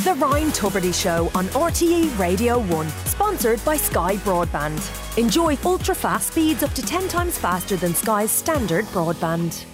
The Ryan Tubridy Show on RTE Radio 1, sponsored by Sky Broadband. Enjoy ultra-fast speeds up to 10 times faster than Sky's standard broadband.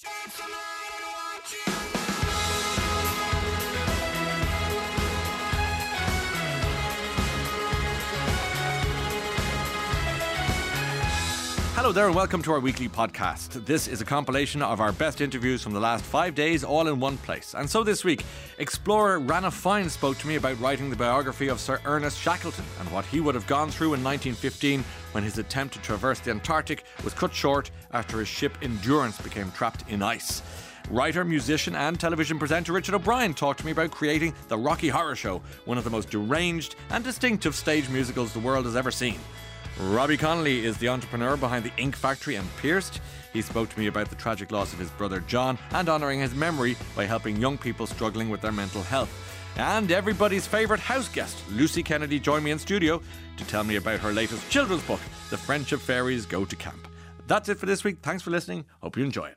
Hello there and welcome to our weekly podcast. This is a compilation of our best interviews from the last 5 days, all in one place. And so this week, explorer Ranulph Fiennes spoke to me about writing the biography of Sir Ernest Shackleton and what he would have gone through in 1915 when his attempt to traverse the Antarctic was cut short after his ship Endurance became trapped in ice. Writer, musician and television presenter Richard O'Brien talked to me about creating The Rocky Horror Show, one of the most deranged and distinctive stage musicals the world has ever seen. Robbie Connolly is the entrepreneur behind the Ink Factory and Pierced. He spoke to me about the tragic loss of his brother John and honouring his memory by helping young people struggling with their mental health. And everybody's favourite house guest, Lucy Kennedy, joined me in studio to tell me about her latest children's book, The Friendship Fairies Go to Camp. That's it for this week. Thanks for listening. Hope you enjoy it.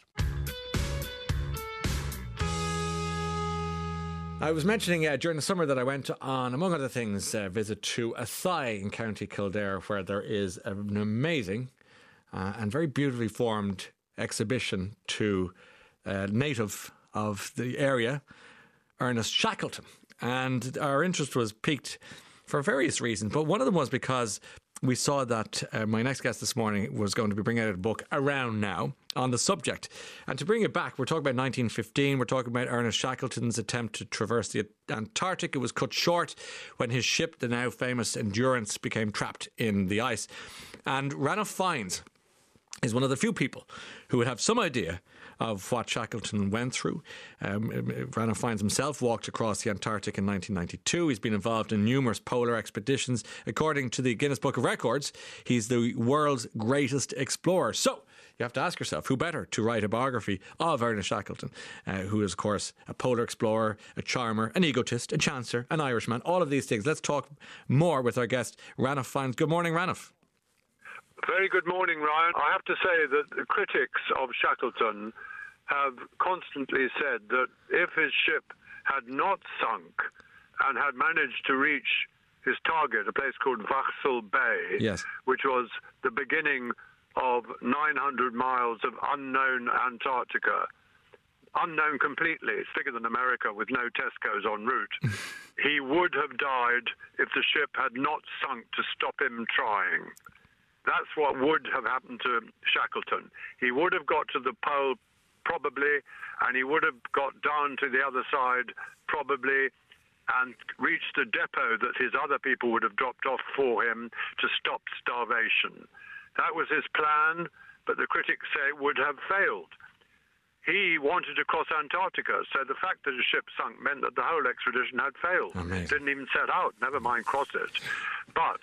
I was mentioning during the summer that I went on, among other things, a visit to Athy in County Kildare, where there is an amazing and very beautifully formed exhibition to a native of the area, Ernest Shackleton. And our interest was piqued for various reasons, but one of them was because we saw that my next guest this morning was going to be bringing out a book around now on the subject. And to bring it back, we're talking about 1915. We're talking about Ernest Shackleton's attempt to traverse the Antarctic. It was cut short when his ship, the now famous Endurance, became trapped in the ice. And Ranulph Fiennes is one of the few people who would have some idea of what Shackleton went through. Ranulph Fiennes himself walked across the Antarctic in 1992. He's been involved in numerous polar expeditions. According to the Guinness Book of Records, he's the world's greatest explorer. So you have to ask yourself, who better to write a biography of Ernest Shackleton, who is, of course, a polar explorer, a charmer, an egotist, a chancer, an Irishman, all of these things. Let's talk more with our guest, Ranulph Fiennes. Good morning, Ranulph. Very good morning, Ryan. I have to say that the critics of Shackleton have constantly said that if his ship had not sunk and had managed to reach his target, a place called Vahsel Bay, yes, which was the beginning of 900 miles of unknown Antarctica, unknown completely, it's bigger than America with no Tesco's en route, he would have died if the ship had not sunk to stop him trying. That's what would have happened to Shackleton. He would have got to the pole, probably, and he would have got down to the other side, probably, and reached the depot that his other people would have dropped off for him to stop starvation. That was his plan, but the critics say it would have failed. He wanted to cross Antarctica, so the fact that his ship sunk meant that the whole expedition had failed. Amazing. Didn't even set out, never mind cross it. But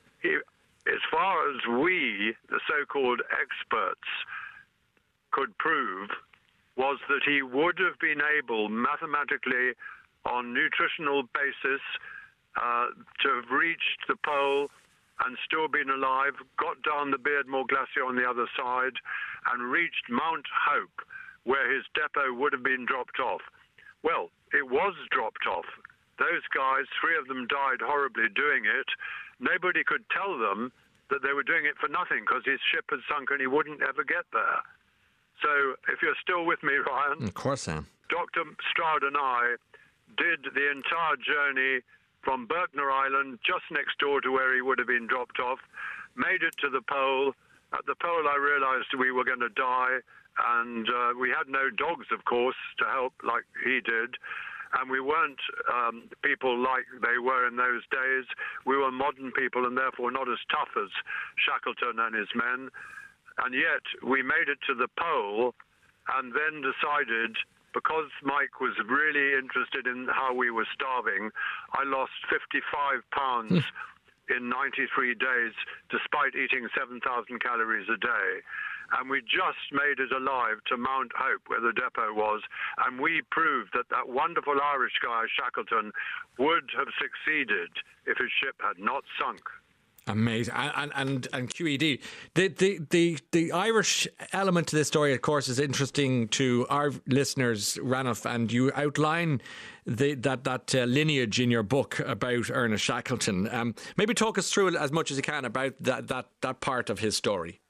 as far as we, the so-called experts, could prove, was that he would have been able, mathematically, on nutritional basis, to have reached the pole and still been alive, got down the Beardmore Glacier on the other side, and reached Mount Hope, where his depot would have been dropped off. Well, it was dropped off. Those guys, 3 of them died horribly doing it. Nobody could tell them that they were doing it for nothing because his ship had sunk and he wouldn't ever get there. So if you're still with me, Ryan. Of course I am. Dr. Stroud and I did the entire journey from Berkner Island, just next door to where he would have been dropped off, made it to the pole. At the pole, I realized we were going to die, and we had no dogs, of course, to help like he did. And we weren't people like they were in those days. We were modern people and therefore not as tough as Shackleton and his men. And yet we made it to the pole and then decided, because Mike was really interested in how we were starving, I lost 55 pounds in 93 days, despite eating 7,000 calories a day. And we just made it alive to Mount Hope, where the depot was, and we proved that that wonderful Irish guy, Shackleton, would have succeeded if his ship had not sunk. Amazing. And QED. The Irish element to this story, of course, is interesting to our listeners, Ranulph, and you outline that lineage in your book about Ernest Shackleton. Maybe talk us through it as much as you can about that part of his story.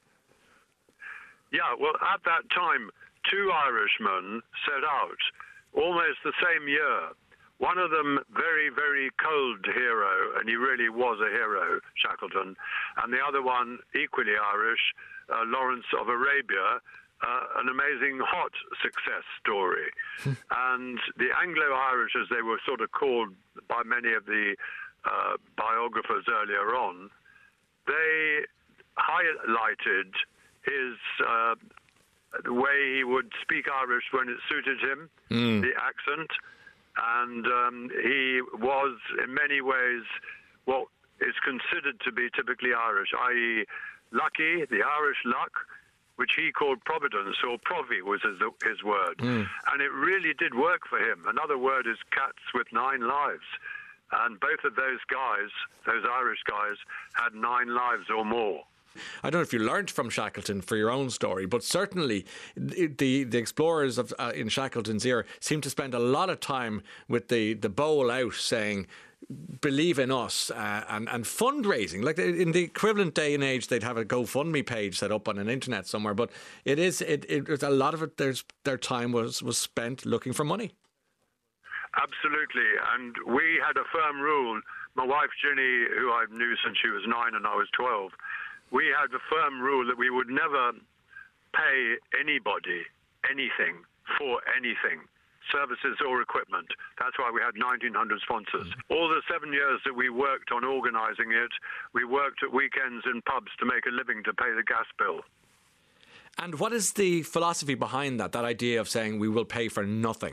Yeah, well, at that time, two Irishmen set out almost the same year. One of them, very, very cold hero, and he really was a hero, Shackleton. And the other one, equally Irish, Lawrence of Arabia, an amazing hot success story. And the Anglo-Irish, as they were sort of called by many of the biographers earlier on, they highlighted his the way he would speak Irish when it suited him, the accent. And he was, in many ways, what is considered to be typically Irish, i.e. lucky, the Irish luck, which he called providence, or provi was his word. And it really did work for him. Another word is cats with 9 lives. And both of those guys, those Irish guys, had 9 lives or more. I don't know if you learnt from Shackleton for your own story, but certainly the explorers of in Shackleton's era seem to spend a lot of time with the bowl out saying, believe in us, and fundraising. Like in the equivalent day and age, they'd have a GoFundMe page set up on an internet somewhere, but it a lot of it, their time was spent looking for money. Absolutely, and we had a firm rule. My wife Ginny, who I knew since she was 9 and I was 12, we had a firm rule that we would never pay anybody anything for anything, services or equipment. That's why we had 1,900 sponsors. All the 7 years that we worked on organising it, we worked at weekends in pubs to make a living to pay the gas bill. And what is the philosophy behind that idea of saying we will pay for nothing?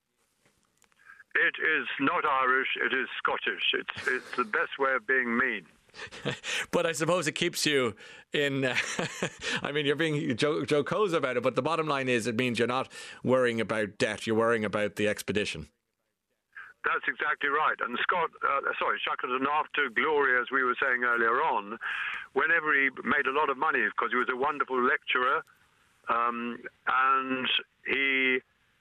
It is not Irish, it is Scottish. It's the best way of being mean. But I suppose it keeps you in... I mean, you're being jocose about it, but the bottom line is it means you're not worrying about debt, you're worrying about the expedition. That's exactly right. And Shackleton, after glory, as we were saying earlier on, whenever he made a lot of money, because he was a wonderful lecturer, and he...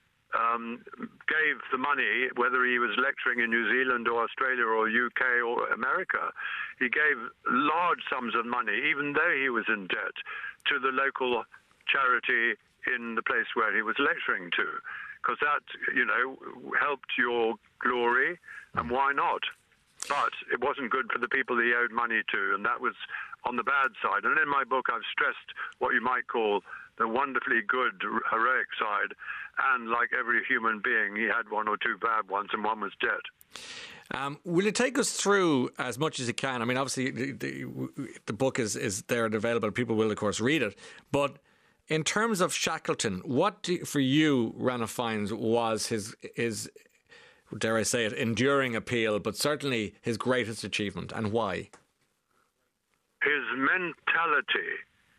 gave the money, whether he was lecturing in New Zealand or Australia or UK or America, he gave large sums of money, even though he was in debt, to the local charity in the place where he was lecturing to, because that, helped your glory, and why not? But it wasn't good for the people he owed money to, and that was on the bad side. And in my book, I've stressed what you might call the wonderfully good, heroic side. And like every human being, he had 1 or 2 bad ones, and one was debt. Will you take us through as much as you can? I mean, obviously, the book is there and available. People will, of course, read it. But in terms of Shackleton, what for you, Ranulph finds, was his, dare I say it, enduring appeal, but certainly his greatest achievement, and why? His mentality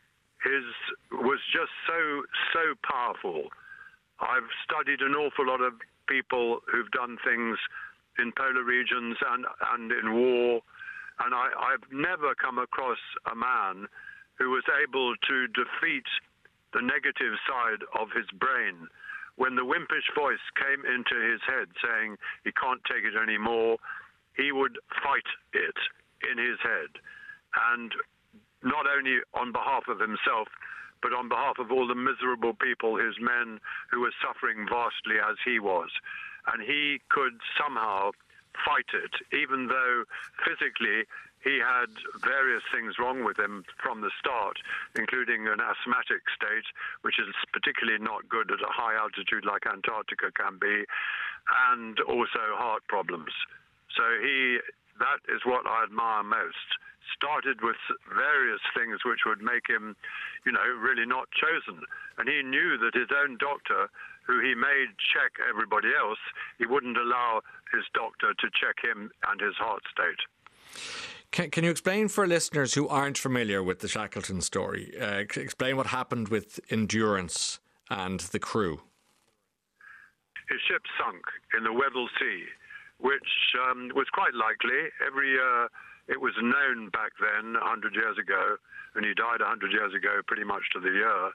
was just so powerful. I've studied an awful lot of people who've done things in polar regions and in war, and I've never come across a man who was able to defeat the negative side of his brain. When the wimpish voice came into his head saying he can't take it anymore, he would fight it in his head. And not only on behalf of himself, but on behalf of all the miserable people, his men, who were suffering vastly as he was. And he could somehow fight it, even though physically he had various things wrong with him from the start, including an asthmatic state, which is particularly not good at a high altitude like Antarctica can be, and also heart problems. So that is what I admire most. Started with various things which would make him, really not chosen. And he knew that his own doctor, who he made check everybody else, he wouldn't allow his doctor to check him and his heart state. Can you explain for listeners who aren't familiar with the Shackleton story, explain what happened with Endurance and the crew? His ship sunk in the Weddell Sea. which was quite likely. Every year it was known back then, 100 years ago, and he died 100 years ago pretty much to the year,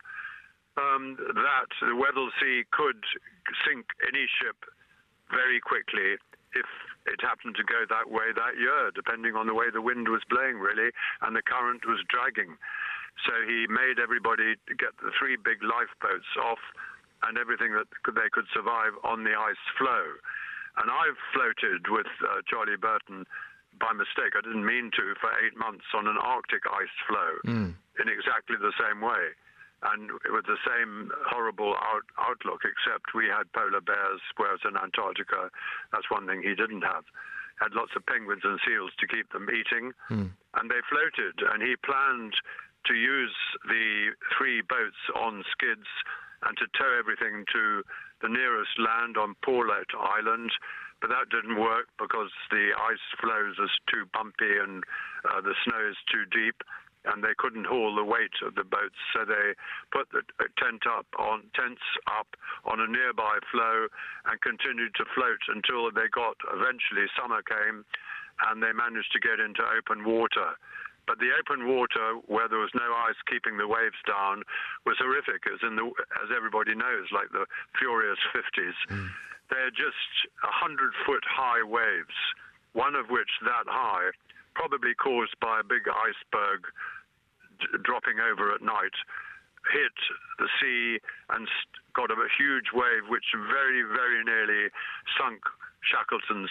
that the Weddell Sea could sink any ship very quickly if it happened to go that way that year, depending on the way the wind was blowing, really, and the current was dragging. So he made everybody get the 3 big lifeboats off and everything that they could survive on the ice floe. And I've floated with Charlie Burton by mistake, I didn't mean to, for 8 months on an Arctic ice floe in exactly the same way. And with the same horrible outlook, except we had polar bears, whereas in Antarctica, that's one thing he didn't have. Had lots of penguins and seals to keep them eating, and they floated. And he planned to use the 3 boats on skids and to tow everything to the nearest land on Paulet Island, but that didn't work because the ice floes are too bumpy and the snow is too deep, and they couldn't haul the weight of the boats, so they put the tents up on a nearby floe and continued to float until they got, eventually summer came, and they managed to get into open water. But the open water, where there was no ice keeping the waves down, was horrific, as everybody knows, like the furious 50s. They're just 100-foot high waves, one of which that high, probably caused by a big iceberg dropping over at night, hit the sea and got a huge wave which very, very nearly sunk Shackleton's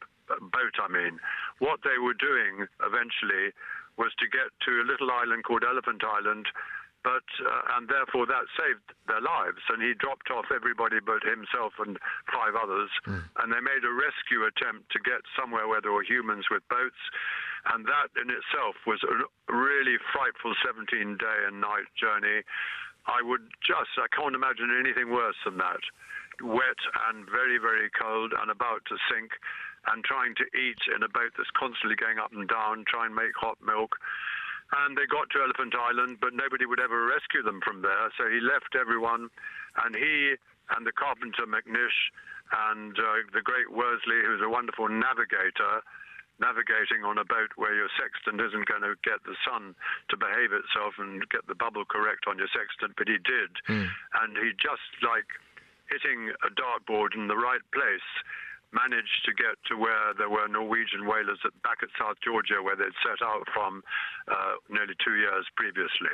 boat. What they were doing eventually was to get to a little island called Elephant Island, but and therefore that saved their lives, and he dropped off everybody but himself and 5 others, and they made a rescue attempt to get somewhere where there were humans with boats, and that in itself was a really frightful 17-day and night journey. I can't imagine anything worse than that. Wet and very, very cold and about to sink, and trying to eat in a boat that's constantly going up and down, try and make hot milk. And they got to Elephant Island, but nobody would ever rescue them from there. So he left everyone, and he and the carpenter McNish and the great Worsley, who's a wonderful navigator, navigating on a boat where your sextant isn't going to get the sun to behave itself and get the bubble correct on your sextant, but he did. And he just, like hitting a dartboard in the right place, managed to get to where there were Norwegian whalers back at South Georgia, where they'd set out from nearly 2 years previously.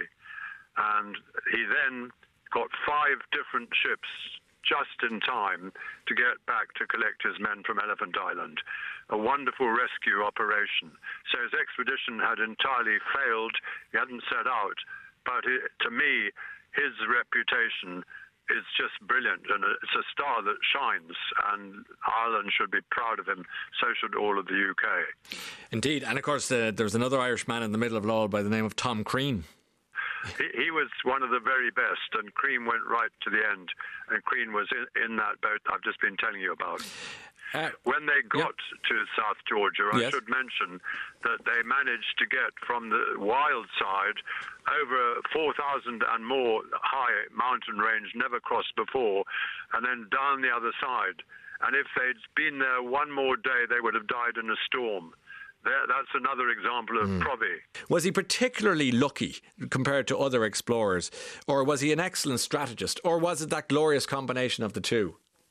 And he then got 5 different ships just in time to get back to collect his men from Elephant Island. A wonderful rescue operation. So his expedition had entirely failed. He hadn't set out. But to me, his reputation is just brilliant, and it's a star that shines, and Ireland should be proud of him. So should all of the UK. Indeed, and of course there's another Irishman in the middle of it all by the name of Tom Crean. He was one of the very best, and Crean went right to the end, and Crean was in that boat I've just been telling you about. When they got to South Georgia, I should mention that they managed to get from the wild side over 4,000 and more high mountain range never crossed before, and then down the other side. And if they'd been there one more day, they would have died in a storm. That's another example of Proby. Was he particularly lucky compared to other explorers, or was he an excellent strategist, or was it that glorious combination of the two?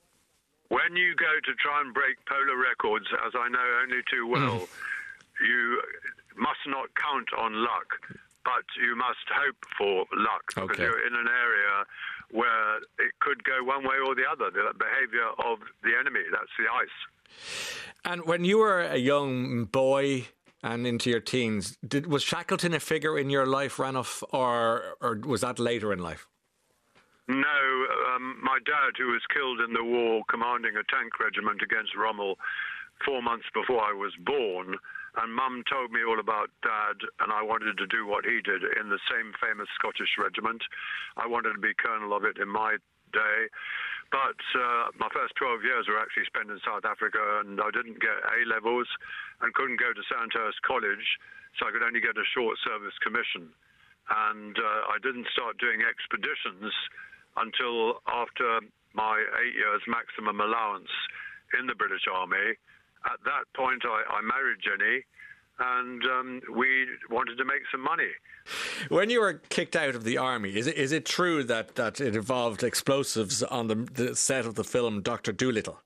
When you go to try and break polar records, as I know only too well, you must not count on luck, but you must hope for luck, because you're in an area where it could go one way or the other, the behaviour of the enemy, that's the ice. And when you were a young boy and into your teens, was Shackleton a figure in your life, Ranulph, or was that later in life? No, my dad, who was killed in the war commanding a tank regiment against Rommel 4 months before I was born, and Mum told me all about Dad, and I wanted to do what he did in the same famous Scottish regiment. I wanted to be colonel of it in my day. But my first 12 years were actually spent in South Africa, and I didn't get A-levels and couldn't go to Sandhurst College, so I could only get a short service commission. And I didn't start doing expeditions until after my 8 years maximum allowance in the British Army. at that point, I married Jenny, and we wanted to make some money. When you were kicked out of the army, is it true that it involved explosives on the set of the film Dr. Dolittle?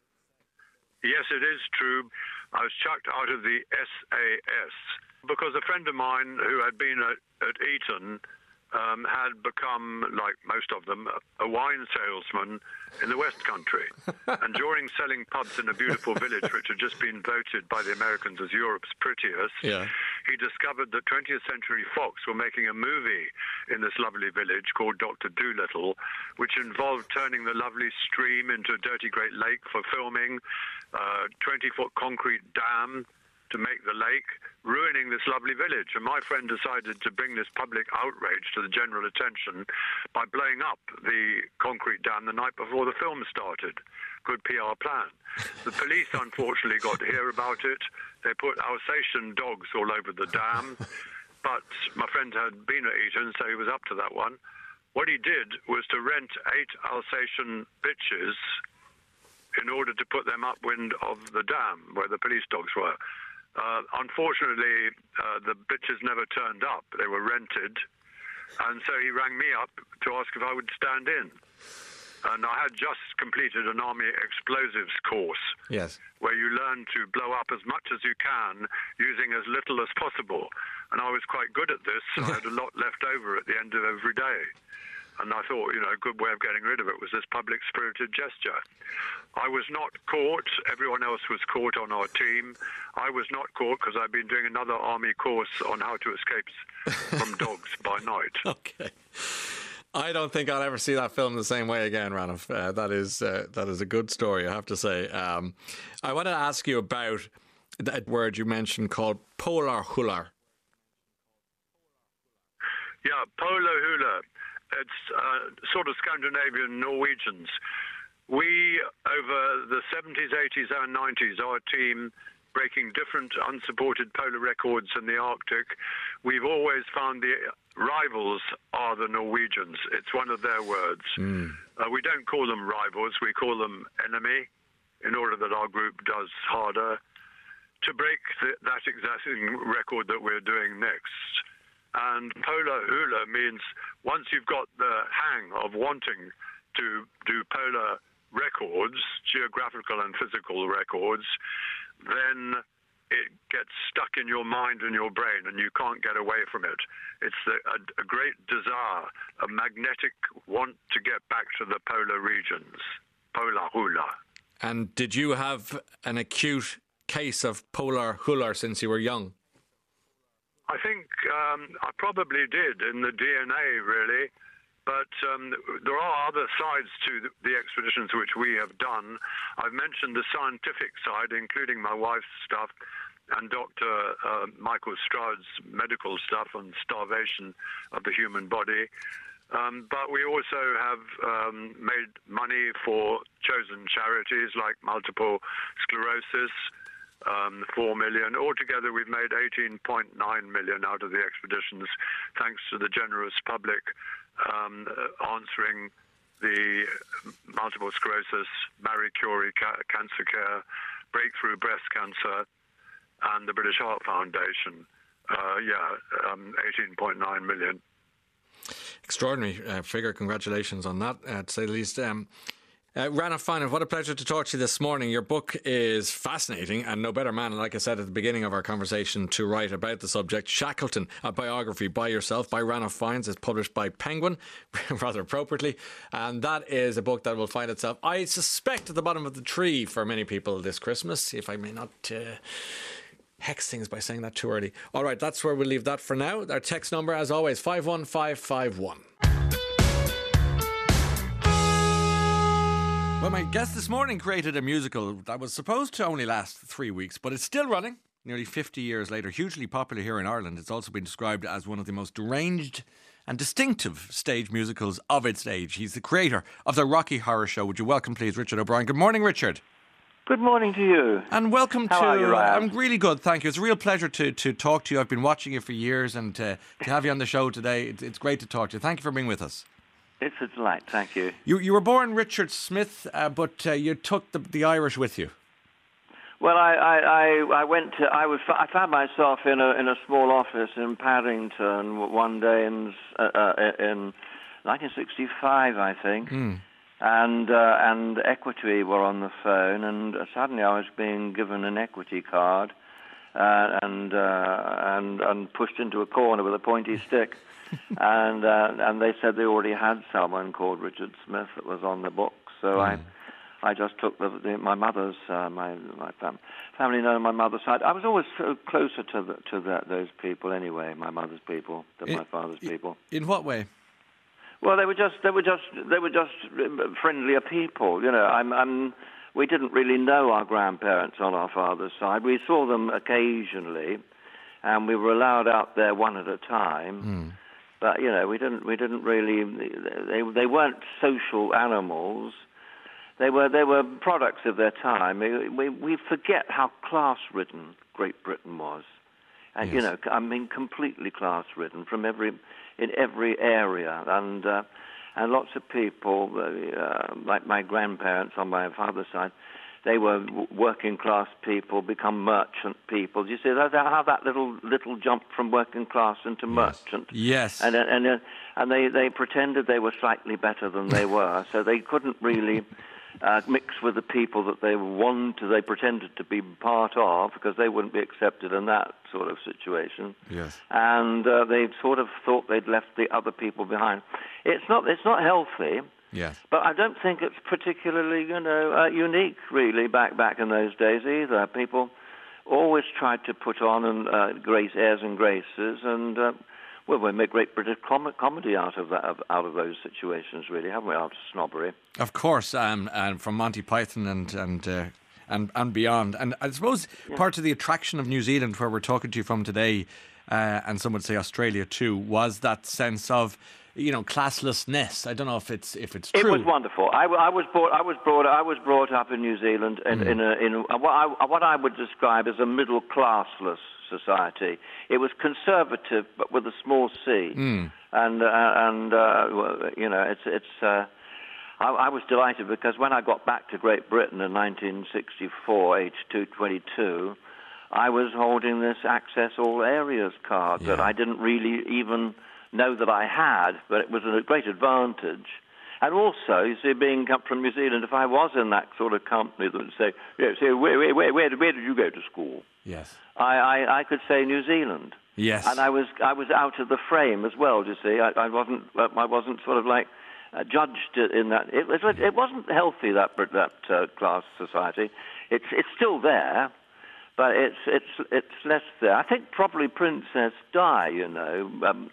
Yes, it is true. I was chucked out of the SAS because a friend of mine who had been at Eton had become, like most of them, a wine salesman in the West Country. And during selling pubs in a beautiful village which had just been voted by the Americans as Europe's prettiest, he discovered that 20th Century Fox were making a movie in this lovely village called Dr. Dolittle, which involved turning the lovely stream into a dirty great lake for filming, 20-foot concrete dam to make the lake, ruining this lovely village. And my friend decided to bring this public outrage to the general attention by blowing up the concrete dam the night before the film started. Good PR plan. The police, unfortunately, got to hear about it. They put Alsatian dogs all over the dam. But my friend had been at Eton, so he was up to that one. What he did was to rent 8 Alsatian bitches in order to put them upwind of the dam where the police dogs were. Unfortunately, the bitches never turned up. They were rented. And so he rang me up to ask if I would stand in. And I had just completed an Army explosives course. Yes. Where you learn to blow up as much as you can using as little as possible. And I was quite good at this. I had a lot left over at the end of every day. And I thought, a good way of getting rid of it was this public-spirited gesture. I was not caught. Everyone else was caught on our team. I was not caught because I've been doing another Army course on how to escape from dogs by night. Okay. I don't think I'll ever see that film the same way again, Ranulph. That is a good story, I have to say. I want to ask you about that word you mentioned called polar hula. Yeah, polar hula. It's sort of Scandinavian Norwegians. We, over the 70s, 80s and 90s, our team, breaking different unsupported polar records in the Arctic, we've always found the rivals are the Norwegians. It's one of their words. We don't call them rivals, we call them enemy, in order that our group does harder to break that exacting record that we're doing next. And polar hula means once you've got the hang of wanting to do polar records, geographical and physical records, then it gets stuck in your mind and your brain and you can't get away from it. It's a great desire, a magnetic want to get back to the polar regions, polar hula. And did you have an acute case of polar hula since you were young? I think I probably did in the DNA, really. But there are other sides to the expeditions which we have done. I've mentioned the scientific side, including my wife's stuff and Dr. Michael Stroud's medical stuff on starvation of the human body. But we also have made money for chosen charities like multiple sclerosis, 4 million. Altogether, we've made 18.9 million out of the expeditions, thanks to the generous public answering the multiple sclerosis, Marie Curie cancer care, breakthrough breast cancer, and the British Heart Foundation. 18.9 million. Extraordinary figure. Congratulations on that, to say the least. Ranulph Finan, what a pleasure to talk to you this morning. Your book is fascinating, and no better man, like I said at the beginning of our conversation, to write about the subject. Shackleton, a biography by yourself, by Ranulph Finan, is published by Penguin, rather appropriately, and that is a book that will find itself, I suspect, at the bottom of the tree for many people this Christmas, if I may not hex things by saying that too early. All right, that's where we'll leave that for now. Our text number, as always, 51551. Well, my guest this morning created a musical that was supposed to only last 3 weeks, but it's still running, nearly 50 years later. Hugely popular here in Ireland. It's also been described as one of the most deranged and distinctive stage musicals of its age. He's the creator of the Rocky Horror Show. Would you welcome, please, Richard O'Brien? Good morning, Richard. Good morning to you. And welcome How are you, Ryan? I'm really good, thank you. It's a real pleasure to talk to you. I've been watching you for years, and to have you on the show today, it's great to talk to you. Thank you for being with us. It's a delight, thank you. You were born Richard Smith, but you took the Irish with you. Well, I went to, I found myself in a small office in Paddington one day in 1965, I think. And Equity were on the phone, and suddenly I was being given an Equity card, and pushed into a corner with a pointy stick, and they said they already had someone called Richard Smith that was on the books. So I just took my mother's my family known on my mother's side. I was always closer to those people anyway, my mother's people, than my father's people. In what way? Well, they were just friendlier people. You know, we didn't really know our grandparents on our father's side. We saw them occasionally, and we were allowed out there one at a time. But you know, we didn't really. They weren't social animals. They were products of their time. We forget how class-ridden Great Britain was, and you know, I mean, completely class-ridden in every area, and lots of people, like my grandparents on my father's side, they were working class people, become merchant people. You see how that little jump from working class into merchant. Yes. And they pretended they were slightly better than they were, so they couldn't really mix with the people that they pretended to be part of, because they wouldn't be accepted in that sort of situation. Yes. And they sort of thought they'd left the other people behind. It's not healthy. Yes. But I don't think it's particularly, unique, really, back in those days either. People always tried to put on airs and graces, and we make great British comedy out of those situations, really, haven't we? Out of snobbery. Of course, and from Monty Python and beyond. And I suppose part of the attraction of New Zealand, where we're talking to you from today, and some would say Australia too, was that sense of, you know, classlessness. I don't know if it's true. It was wonderful. I was brought up in New Zealand in what I would describe as a middle classless society. It was conservative, but with a small c. And you know, I was delighted, because when I got back to Great Britain in 1964, aged 22, I was holding this Access All Areas card that I didn't really even know that I had, but it was a great advantage. And also, you see, being come from New Zealand, if I was in that sort of company that would say, where did you go to school? Yes. I could say New Zealand. Yes. And I was out of the frame as well. You see, I wasn't sort of like judged in that. It wasn't healthy, that class society. It's still there, but it's less there. I think probably Princess Di, you know,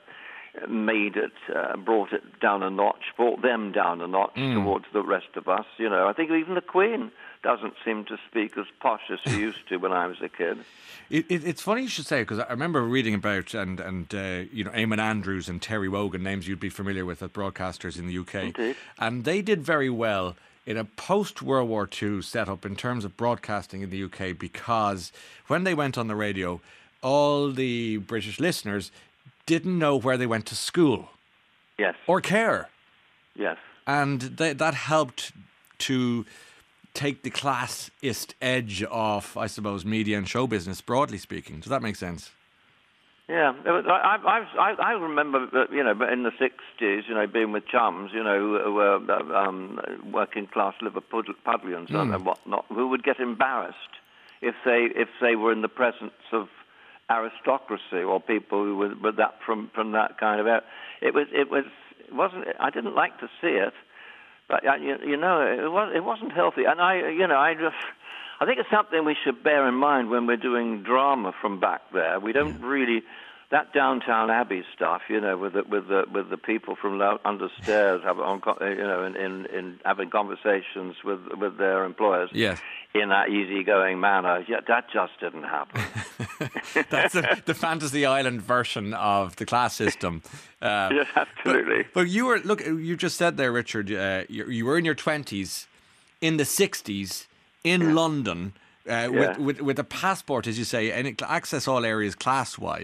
brought it down a notch, brought them down a notch towards the rest of us. You know, I think even the Queen doesn't seem to speak as posh as she used to when I was a kid. It's funny you should say, because I remember reading about and you know, Eamon Andrews and Terry Wogan, names you'd be familiar with as broadcasters in the UK. Indeed. And they did very well in a post-World War II setup in terms of broadcasting in the UK, because when they went on the radio, all the British listeners didn't know where they went to school. Yes. Or care. Yes. And that helped to take the classist edge off, I suppose, media and show business, broadly speaking. Does that make sense? Yeah. I remember that, you know, in the 60s, you know, being with chums, you know, who were working class Liverpudlians and whatnot, who would get embarrassed if they were in the presence of aristocracy or people who were that from that kind of area. It wasn't. I didn't like to see it, but you know, it wasn't healthy. And I think it's something we should bear in mind when we're doing drama from back there. We don't really. That Downtown Abbey stuff, you know, with the people from understairs, in having conversations with their employers, yes, in that easygoing manner, that just didn't happen. That's the Fantasy Island version of the class system. Yes, absolutely. But you just said there, Richard, you were in your 20s, in the 60s, in London. With a passport, as you say, and access all areas class-wise.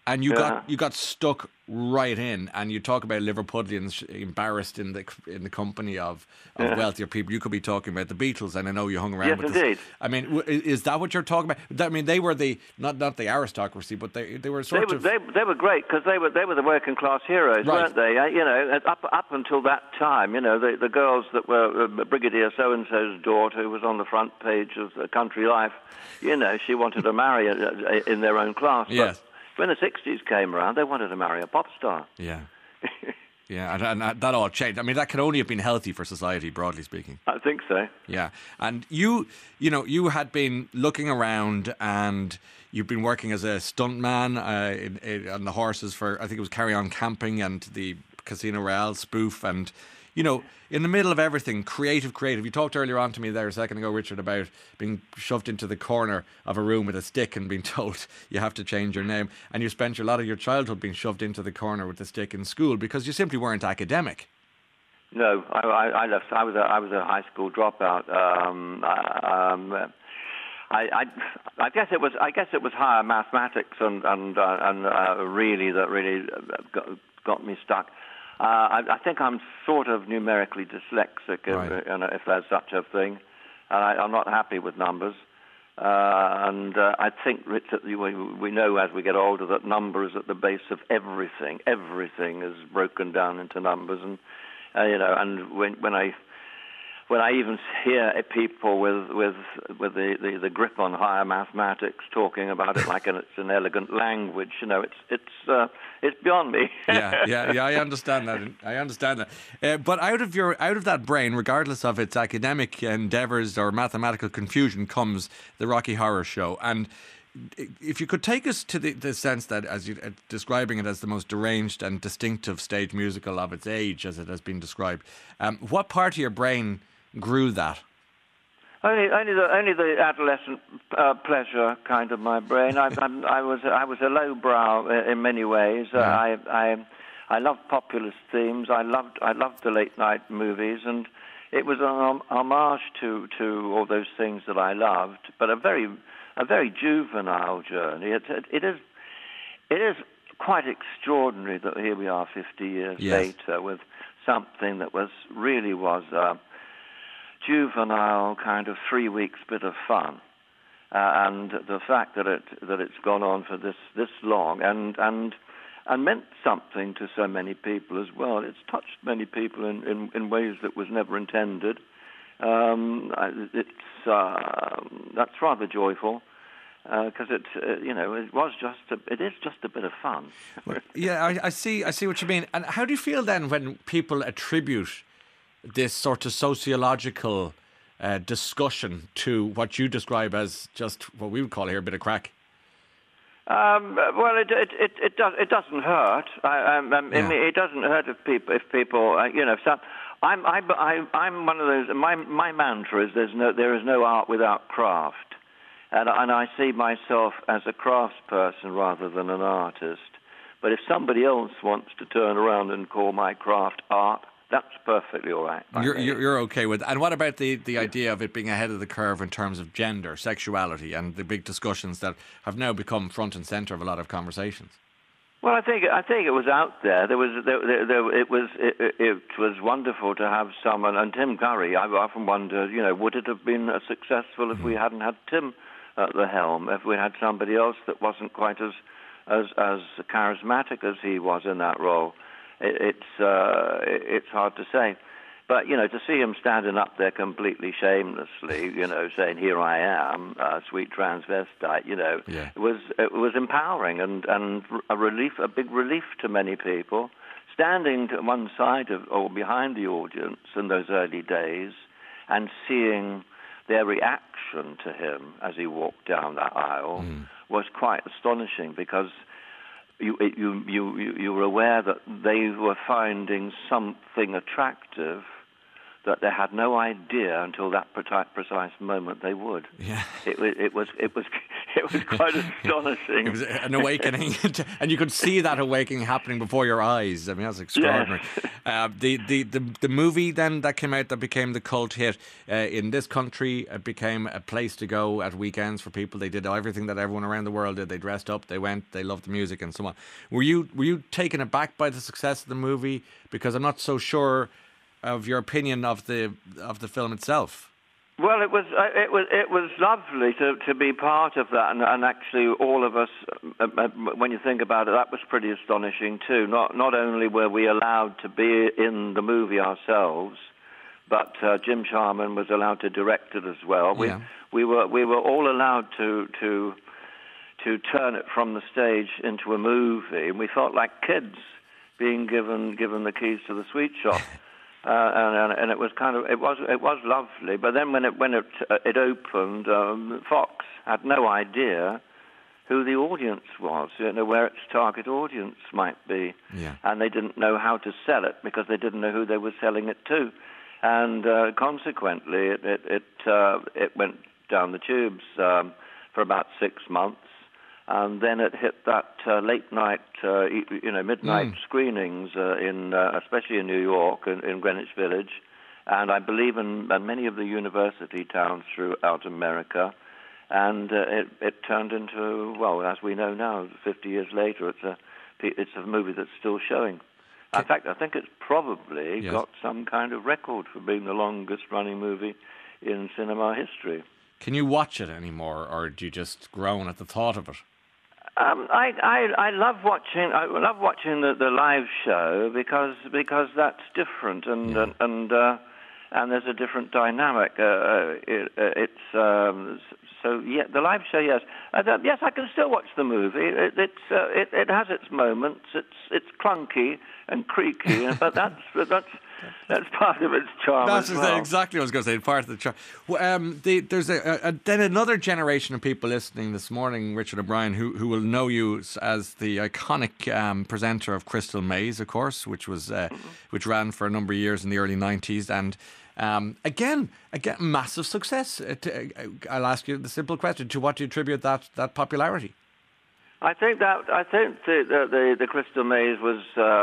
and you got stuck right in, and you talk about Liverpudlians embarrassed in the company of wealthier people. You could be talking about the Beatles, and I know you hung around yes, with indeed. I mean, is that what you're talking about? I mean, they were the not the aristocracy, but they were sort of... They were great because they were the working class heroes, right. weren't they? You know, up until that time, you know, the girls that were Brigadier so-and-so's daughter, who was on the front page of Country Life, you know, she wanted to marry in their own class. Yes. When the 60s came around, they wanted to marry a pop star. Yeah. Yeah, and that all changed. I mean, that could only have been healthy for society, broadly speaking. I think so. Yeah. And you had been looking around, and you've been working as a stuntman on the horses for, I think it was Carry On Camping and the Casino Royale spoof, and... You know, in the middle of everything, creative. You talked earlier on to me there a second ago, Richard, about being shoved into the corner of a room with a stick and being told you have to change your name. And you spent a lot of your childhood being shoved into the corner with a stick in school because you simply weren't academic. No, I left. I was a high school dropout. I guess it was higher mathematics and really that really got me stuck. I think I'm sort of numerically dyslexic, right. If there's such a thing. I'm not happy with numbers. And I think we know as we get older that number is at the base of everything. Everything is broken down into numbers. And, and when I even hear people with the grip on higher mathematics talking about it like it's an elegant language, you know, it's beyond me. yeah. I understand that. But out of that brain, regardless of its academic endeavours or mathematical confusion, comes the Rocky Horror Show. And if you could take us to the sense that, as you describing it as the most deranged and distinctive stage musical of its age, as it has been described, what part of your brain grew that? Only the adolescent pleasure kind of my brain. I was a lowbrow in many ways. Yeah. I loved populist themes. I loved the late night movies, and it was an homage to all those things that I loved, but a very juvenile journey. It is quite extraordinary that here we are 50 years later with something that was juvenile kind of 3 weeks bit of fun, and the fact that it's gone on for this long and meant something to so many people as well. It's touched many people in ways that was never intended. That's rather joyful. Because it is just a bit of fun. Yeah, I see what you mean. And how do you feel then when people attribute this sort of sociological discussion to what you describe as just what we would call here a bit of crack? Well, it doesn't hurt. I mean, it doesn't hurt if people I'm one of those. My mantra is there is no art without craft. And I see myself as a craftsperson rather than an artist. But if somebody else wants to turn around and call my craft art, that's perfectly all right. You're okay with that. And what about the idea of it being ahead of the curve in terms of gender, sexuality, and the big discussions that have now become front and centre of a lot of conversations? Well, I think it was out there. It was wonderful to have someone, and Tim Curry. I've often wondered, would it have been as successful if we hadn't had Tim at the helm, if we had somebody else that wasn't quite as charismatic as he was in that role? It's hard to say, but to see him standing up there completely shamelessly, saying "Here I am, sweet transvestite," it was empowering and a big relief to many people. Standing to one side or behind the audience in those early days and seeing their reaction to him as he walked down that aisle was quite astonishing, because you were aware that they were finding something attractive that they had no idea until that precise moment they would. Yeah. It was It was quite astonishing. It was an awakening, and you could see that awakening happening before your eyes. I mean, that's extraordinary. Yes. The movie then that came out that became the cult hit in this country, it became a place to go at weekends for people. They did everything that everyone around the world did. They dressed up, they went, they loved the music and so on. Were you taken aback by the success of the movie? Because I'm not so sure of your opinion of the film itself. Well, it was lovely to be part of that, and actually all of us, when you think about it, that was pretty astonishing too. Not only were we allowed to be in the movie ourselves, but Jim Sharman was allowed to direct it as well. We were all allowed to turn it from the stage into a movie, and we felt like kids being given the keys to the sweet shop. And it was it was lovely. But then when it opened, Fox had no idea who the audience was, where its target audience might be, and they didn't know how to sell it because they didn't know who they were selling it to, and consequently it went down the tubes for about 6 months. And then it hit that late night, midnight screenings especially in New York, in Greenwich Village, and I believe in many of the university towns throughout America. And it turned into, well, as we know now, 50 years later, it's a movie that's still showing. In fact, I think it's probably got some kind of record for being the longest-running movie in cinema history. Can you watch it anymore, or do you just groan at the thought of it? I love watching. I love watching the live show because that's different and there's a different dynamic. The live show, yes, yes, I can still watch the movie. It has its moments. It's clunky and creaky, but that's part of its charm. That's as well. Exactly what I was going to say. Part of the charm. There's then another generation of people listening this morning, Richard O'Brien, who will know you as the iconic presenter of Crystal Maze, of course, which ran for a number of years in the early 90s, and again, massive success. I'll ask you the simple question: to what do you attribute that popularity? I think the Crystal Maze was.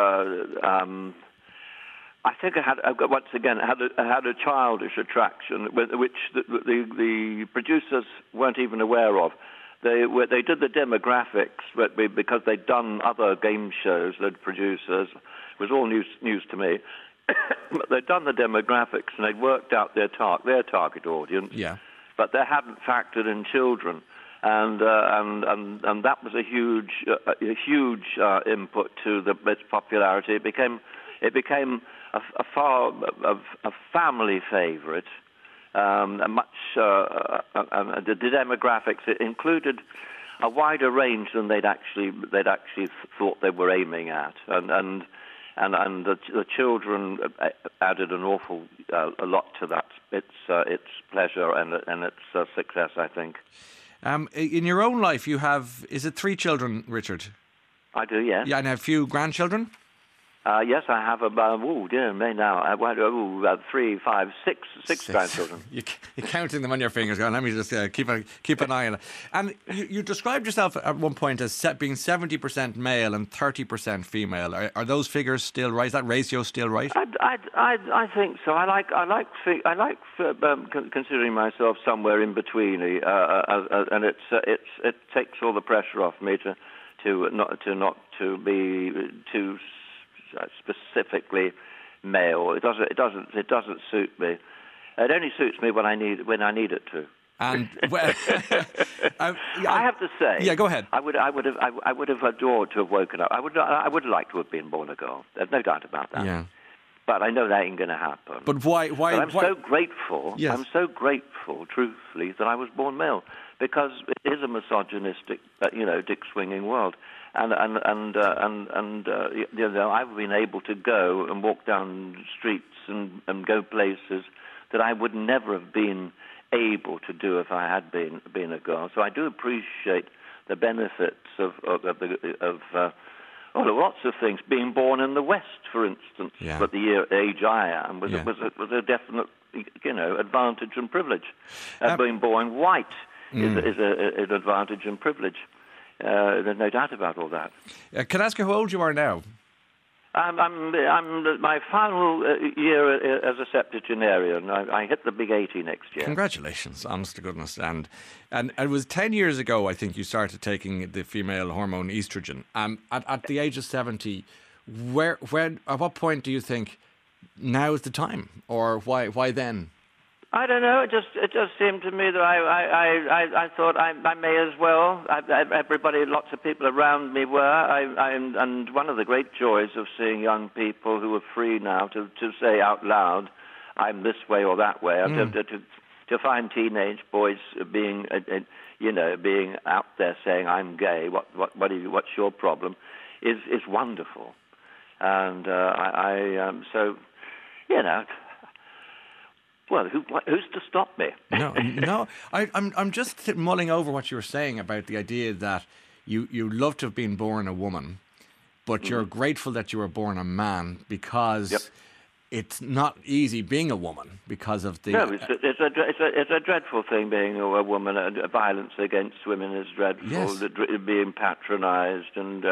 I think it had a childish attraction, which the producers weren't even aware of. They did the demographics, but because they'd done other game shows, the producers, it was all news to me. But they'd done the demographics and they'd worked out their target audience. Yeah. But they hadn't factored in children, and that was a huge input to its popularity. It became a family favourite. The demographics, it included a wider range than they'd actually thought they were aiming at, and the children added an awful a lot to that. Its pleasure and its success, I think. In your own life, you have, is it 3 children, Richard? I do, yes. Yeah, and a few grandchildren? Yes, I have about, about 3, 5, 6 grandchildren. You're counting them on your fingers, going, let me just keep an eye on it. And you described yourself at one point as being 70% male and 30% female. Are those figures still right? Is that ratio still right? I think so. I like considering myself somewhere in between, and it takes all the pressure off me to not be too specifically male. It doesn't suit me. It only suits me when I need it to. And I have to say, yeah, go ahead. I would have adored to have woken up. I would like to have been born a girl. There's no doubt about that. Yeah. But I know that ain't going to happen. But why? But I'm so grateful. Yes. I'm so grateful, truthfully, that I was born male, because it is a misogynistic, dick swinging world. And I've been able to go and walk down streets and go places that I would never have been able to do if I had been a girl. So I do appreciate the benefits of lots of things. Being born in the West, for instance, at the age I am, was a definite advantage and privilege. Being born white is an advantage and privilege. There's no doubt about all that. Can I ask you how old you are now? I'm my final year as a septuagenarian. I hit the big 80 next year. Congratulations, honest to goodness. And it was 10 years ago, I think, you started taking the female hormone estrogen. At the age of 70, at what point do you think now is the time, or why then? I don't know. It just seemed to me that I thought I may as well. Everybody, lots of people around me were. And one of the great joys of seeing young people who are free now to say out loud, "I'm this way or that way," and to find teenage boys being out there saying, "I'm gay. What's your problem?" is wonderful. And so, you know. Well, who's to stop me? No. I'm just mulling over what you were saying about the idea that you love to have been born a woman, but you're grateful that you were born a man because it's not easy being a woman because of the. No, it's a dreadful thing being a woman. Violence against women is dreadful. Yes. Being patronised and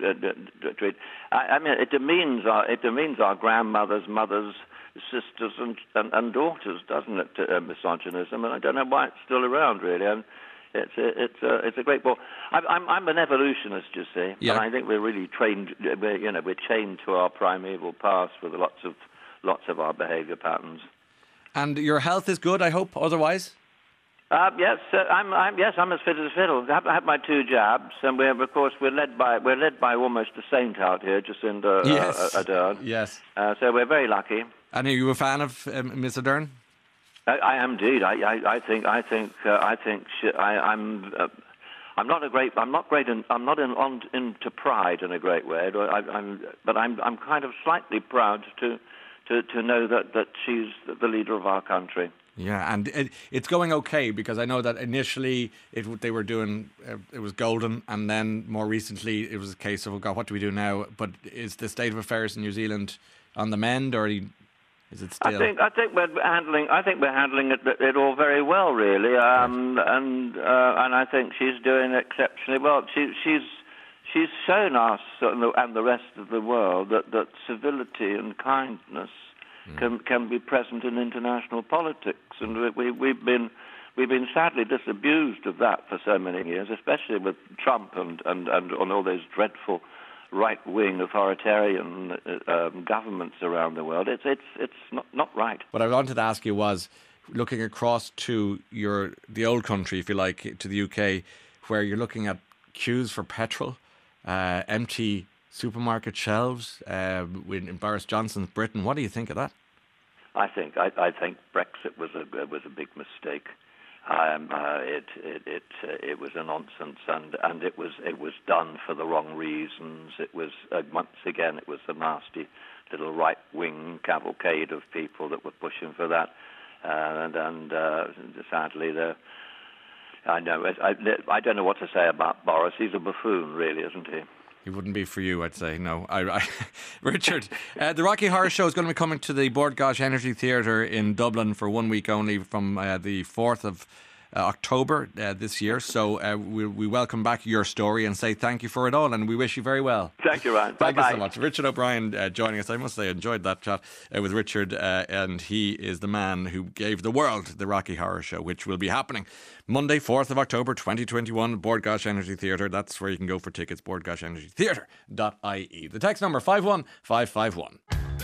I mean, it demeans our grandmothers, mothers, sisters and daughters, doesn't it? Misogynism, and I don't know why it's still around, really. It's a great ball. I'm an evolutionist, you see, and I think we're really trained. We're chained to our primeval past with lots of our behaviour patterns. And your health is good, I hope. Otherwise. Yes, I'm as fit as a fiddle. I had my 2 jabs, and we're led by almost a saint out here, Jacinda Ardern. Yes. So we're very lucky. And are you a fan of Miss Ardern? I am indeed. I'm not into pride in a great way. But I'm kind of slightly proud to know that she's the leader of our country. Yeah, and it's going okay, because I know that initially they were doing it was golden, and then more recently it was a case of, oh God, what do we do now? But is the state of affairs in New Zealand on the mend, or is it still? I think we're handling it all very well, really, and I think she's doing exceptionally well. She's shown us and the rest of the world that civility and kindness can be present in international politics, and we've been sadly disabused of that for so many years, especially with Trump and on all those dreadful right-wing authoritarian governments around the world. It's not right. What I wanted to ask you was, looking across to the old country, if you like, to the UK, where you're looking at queues for petrol, empty supermarket shelves in Boris Johnson's Britain. What do you think of that? I think Brexit was a big mistake. It was a nonsense, and it was done for the wrong reasons. It was once again it was a nasty little right-wing cavalcade of people that were pushing for that, and sadly I don't know what to say about Boris. He's a buffoon, really, isn't he? He wouldn't be for you, I'd say. No. Richard, the Rocky Horror Show is going to be coming to the Bord Gáis Energy Theatre in Dublin for 1 week only, from the 4th of October this year. So we welcome back your story and say thank you for it all, and we wish you very well. Thank you, Ryan. Thank you so much. Richard O'Brien joining us. I must say I enjoyed that chat with Richard, and he is the man who gave the world the Rocky Horror Show, which will be happening Monday, 4th of October 2021, Bord Gáis Energy Theatre. That's where you can go for tickets, bordgaisEnergytheatre.ie. The text number 51551.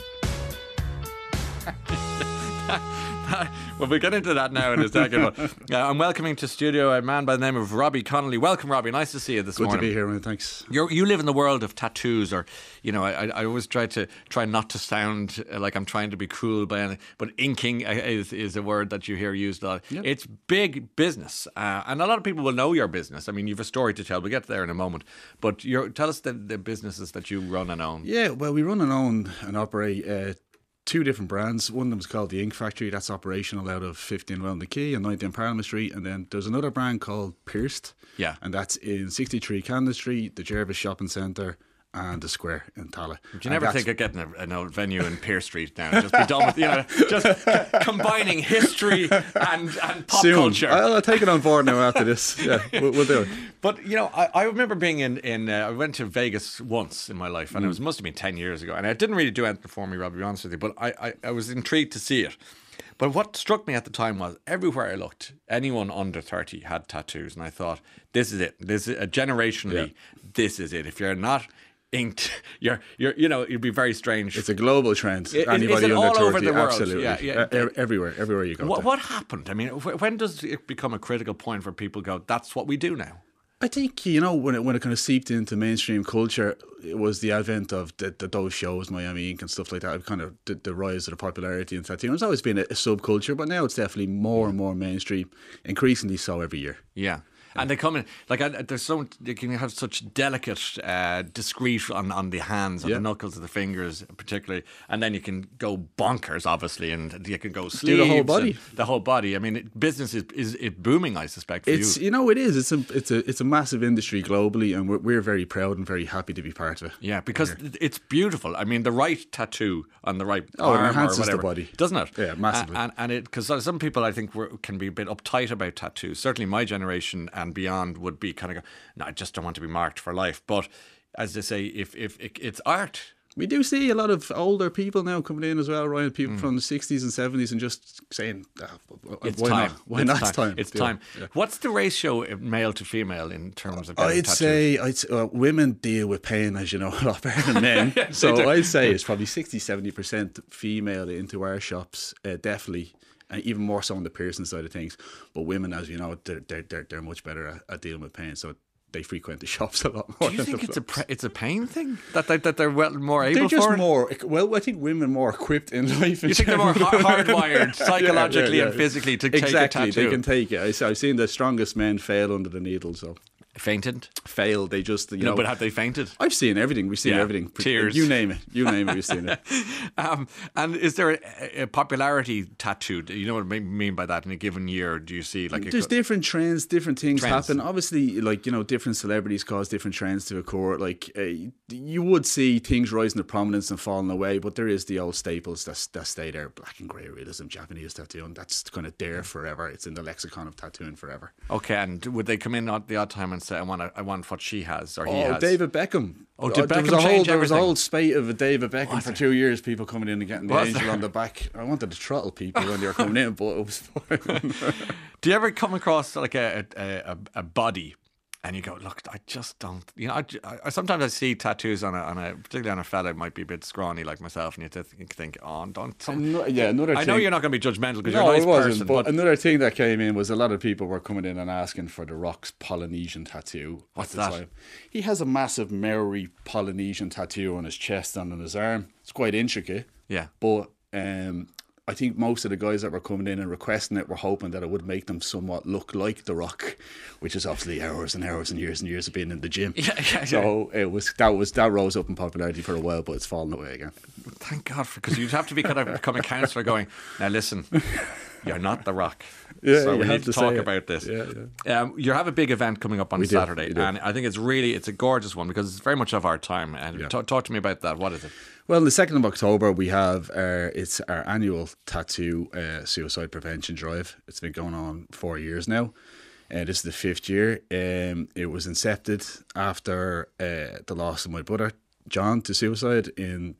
Well, we'll get into that now in a second. But I'm welcoming to studio a man by the name of Robbie Connolly. Welcome, Robbie. Nice to see you this morning. Good to be here, man. Thanks. You live in the world of tattoos, or I always try not to sound like I'm trying to be cool by anything, but inking is a word that you hear used a lot. Yep. It's big business, and a lot of people will know your business. I mean, you've a story to tell. We'll get there in a moment. But tell us the businesses that you run and own. Yeah, well, we run and own and operate 2 different brands. One of them is called the Ink Factory. That's operational out of 15 Round the Quay and 19 Parliament Street. And then there's another brand called Pierced. Yeah. And that's in 63 Camden Street, the Jervis Shopping Centre, and the Square in Tala. Would you never think of getting an old venue in Pearse Street now? Just be done with, just combining history and pop culture. I'll take it on board now after this. Yeah, we'll do it. But, I remember being I went to Vegas once in my life, and it must have been 10 years ago. And it didn't really do anything for me, Rob, to be honest with you. But I was intrigued to see it. But what struck me at the time was everywhere I looked, anyone under 30 had tattoos. And I thought, this is it. This is generationally, this is it. If you're not inked, you'd be very strange. It's a global trend. Anybody is it under all 30, over the world? absolutely. Yeah. Everywhere you go. What happened? I mean, when does it become a critical point where people go, that's what we do now? I think, when it kind of seeped into mainstream culture, it was the advent of those shows, Miami Ink and stuff like that, kind of the rise of the popularity in tattooing. It's always been a subculture, but now it's definitely more and more mainstream, increasingly so every year. Yeah. And they come in, you can have such delicate, discreet on the hands, on the knuckles of the fingers particularly, and then you can go bonkers, obviously, and you can go sleeves. Do the whole body. The whole body. I mean, business is booming, I suspect, for you. It is. It's a massive industry globally, and we're very proud and very happy to be part of it. Yeah, because it's beautiful. I mean, the right tattoo on the right arm it enhances or whatever, the body, doesn't it? Yeah, massively. And because some people, I think, can be a bit uptight about tattoos. Certainly, my generation and beyond would be kind of go, no, I just don't want to be marked for life. But as they say, if it's art. We do see a lot of older people now coming in as well, Ryan. People from the 60s and 70s and just saying, it's why time. not? Why not? It's time. It's time. Yeah. What's the ratio of male to female in terms of I'd say women deal with pain, as you know, a lot better than men. So I'd say it's probably 60-70% female into our shops, definitely. And even more so on the piercing side of things. But women, as you know, they're much better at dealing with pain. So they frequent the shops a lot more. Do you think it's a pain thing that they're more able they're just for? More. Well, I think women are more equipped in life. You think they're more hardwired psychologically and physically to take a tattoo? They can take it. I've seen the strongest men fail under the needle. So. Fainted? Failed. They just, No, but have they fainted? I've seen everything. We've seen everything. Tears. You name it. We've seen it. And is there a popularity tattoo? You know what I mean by that in a given year? Do you see there's different trends, different things happen. Obviously, different celebrities cause different trends to occur. You would see things rising to prominence and falling away, but there is the old staples that stay there. Black and grey realism, Japanese tattooing. That's kind of there forever. It's in the lexicon of tattooing forever. Okay, and would they come in at the odd time and say, I want what she has or he has? David Beckham. Did Beckham change There was a everything? whole spate of David Beckham for 2 years, people coming in and getting the angel on the back. I wanted to throttle people when they were coming in, but it was fine. Do you ever come across a body and you go, look, I just don't, I sometimes I see tattoos particularly on a fella who might be a bit scrawny like myself, and you think, don't. Another I know thing, you're not going to be judgmental because you're a nice person. But another thing that came in was a lot of people were coming in and asking for The Rock's Polynesian tattoo. What's that? Time. He has a massive Maori Polynesian tattoo on his chest and on his arm. It's quite intricate. Yeah. But I think most of the guys that were coming in and requesting it were hoping that it would make them somewhat look like The Rock, which is obviously hours and hours and years of being in the gym. Yeah. So that rose up in popularity for a while, but it's fallen away again. Thank God, because you'd have to be kind of become a counsellor going, now listen, you're not The Rock. Yeah, so we need to talk about this. Yeah. You have a big event coming up on Saturday, and I think it's a gorgeous one because it's very much of our time. And talk to me about that. What is it? Well, the 2nd of October, we have it's our annual tattoo suicide prevention drive. It's been going on 4 years now. This is the 5th year. It was incepted after the loss of my brother, John, to suicide in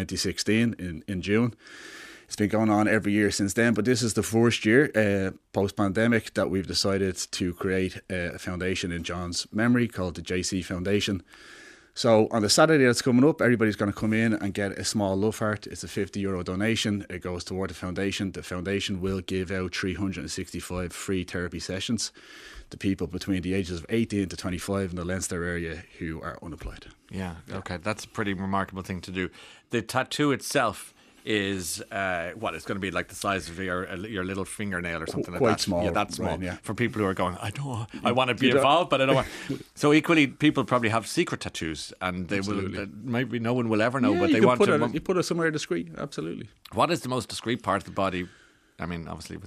2016 in June. It's been going on every year since then, but this is the first year post-pandemic that we've decided to create a foundation in John's memory called the JC Foundation. So on the Saturday that's coming up, everybody's going to come in and get a small love heart. It's a €50 donation. It goes toward the foundation. The foundation will give out 365 free therapy sessions to people between the ages of 18 to 25 in the Leinster area who are unemployed. Yeah, okay. That's a pretty remarkable thing to do. The tattoo itself is it's going to be like the size of your little fingernail or something like that. Quite small. Yeah, that's small. Right, yeah. For people who are going, I want to be involved, but I don't want. So equally, people probably have secret tattoos, and they will. Maybe no one will ever know, but they want to. You put it somewhere discreet. Absolutely. What is the most discreet part of the body? I mean, obviously with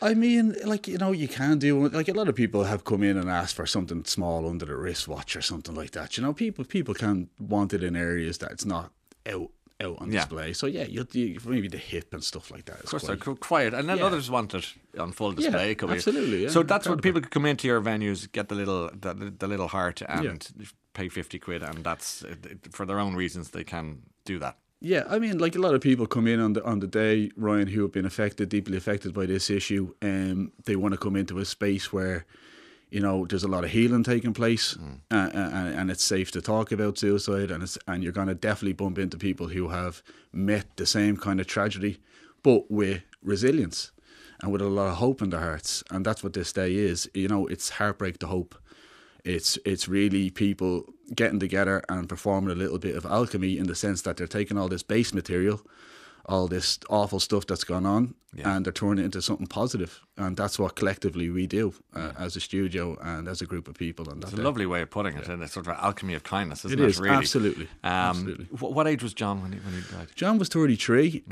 I mean, like, you know, you can do, like, a lot of people have come in and asked for something small under the wristwatch or something like that. You know, people can want it in areas that it's not out on display. So yeah, you maybe the hip and stuff like that. Of course, they're quiet, and then others want it on full display. Yeah, absolutely. Yeah, so that's when people could come into your venues, get the little heart, and pay £50, and that's for their own reasons. They can do that. Yeah, I mean, like, a lot of people come in on the day, Ryan, who have been deeply affected by this issue, and they want to come into a space where, you know, there's a lot of healing taking place, and it's safe to talk about suicide, and you're going to definitely bump into people who have met the same kind of tragedy, but with resilience and with a lot of hope in their hearts, and that's what this day is. You know, it's heartbreak to hope. It's really people getting together and performing a little bit of alchemy, in the sense that they're taking all this base material, all this awful stuff that's gone on, and they're turning it into something positive. And that's what collectively we do as a studio and as a group of people. And it's a lovely way of putting it, and it's sort of an alchemy of kindness, isn't it? It is, really? Absolutely. Absolutely. What age was John when he died? John was 33.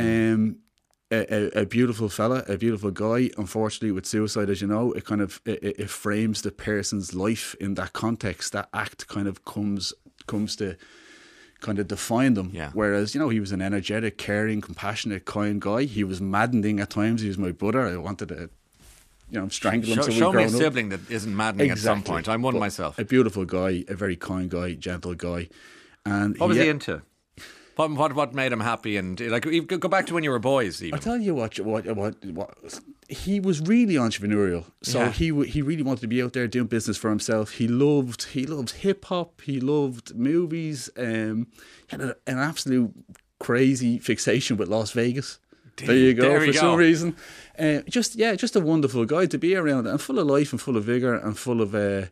A beautiful fella, a beautiful guy. Unfortunately, with suicide, as you know, it kind of it frames the person's life in that context. That act kind of comes to kind of define them. Yeah. Whereas, you know, he was an energetic, caring, compassionate, kind guy. He was maddening at times. He was my brother. I wanted to, you know, strangle him. Show me a sibling that isn't maddening at some point. I'm one myself. A beautiful guy, a very kind guy, gentle guy. And what was he into? What made him happy? And like, go back to when you were boys. Even I'll tell you what he was really entrepreneurial. So he really wanted to be out there doing business for himself. He loved hip hop. He loved movies. He had an absolute crazy fixation with Las Vegas. There you go. Some reason, just a wonderful guy to be around, and full of life and full of vigor and full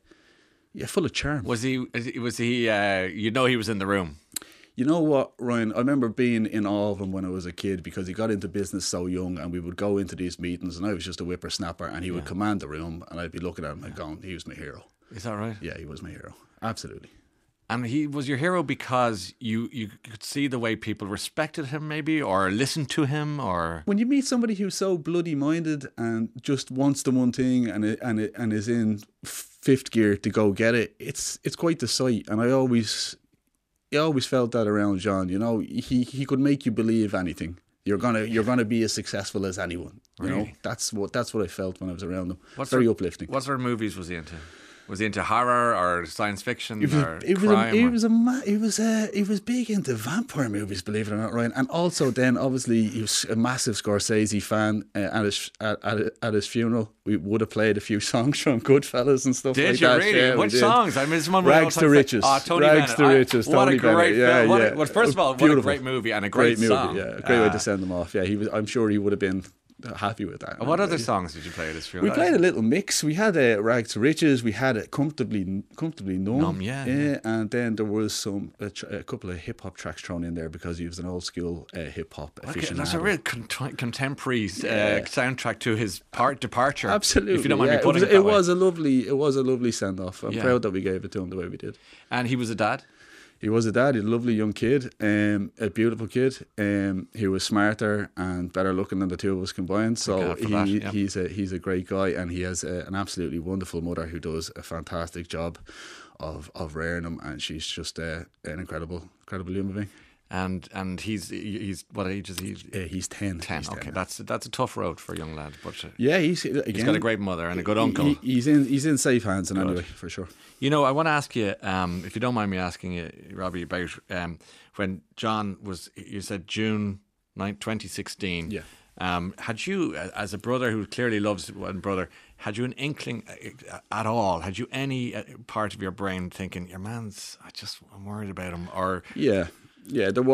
of charm. Was he? You know, he was in the room. You know what, Ryan? I remember being in awe of him when I was a kid, because he got into business so young, and we would go into these meetings, and I was just a whippersnapper, and he would command the room, and I'd be looking at him and going, he was my hero. Is that right? Yeah, he was my hero. Absolutely. And he was your hero because you could see the way people respected him, maybe, or listened to him, or... When you meet somebody who's so bloody minded and just wants the one thing and is in fifth gear to go get it, it's quite the sight. And I always felt that around John. You know, he could make you believe anything. You're gonna be as successful as anyone. You know, that's what I felt when I was around him. Very uplifting. What sort of movies was he into? Was he into horror or science fiction or crime? He was big into vampire movies, believe it or not, Ryan. And also, then obviously he was a massive Scorsese fan. At his funeral, we would have played a few songs from Goodfellas and stuff like that. Did you really? Yeah, which songs? I mean, this one Rags to Riches. Tony Rags to Riches. What a great film. Yeah. Well, first of all, what a great movie and a great song. Movie, yeah, a great way to send them off. Yeah, I'm sure he would have been happy with that. What other songs did you play at his funeral? We played a little mix. We had Rags to Riches. We had Comfortably Numb. Yeah. And then there was a couple of hip hop tracks thrown in there, because he was an old school hip hop aficionado. That's a real contemporary soundtrack to his departure. Absolutely. If you don't mind me putting it was a lovely send off. I'm proud that we gave it to him the way we did. And he was a dad? He was a dad. He was a lovely young kid, a beautiful kid. He was smarter and better looking than the two of us combined. So he's a great guy, and he has an absolutely wonderful mother who does a fantastic job of rearing him, and she's just an incredible human being. And he's what age is he? He's 10. 10. Okay, that's a tough road for a young lad, but he's got a great mother and a good uncle. He's in safe hands, and anyway, for sure. You know, I want to ask you, if you don't mind me asking you, Robbie, about when John was. You said June 2016. Yeah. Had you, as a brother who clearly loves one brother, had you an inkling at all? Had you any part of your brain thinking, your man's, I'm worried about him, or Yeah, there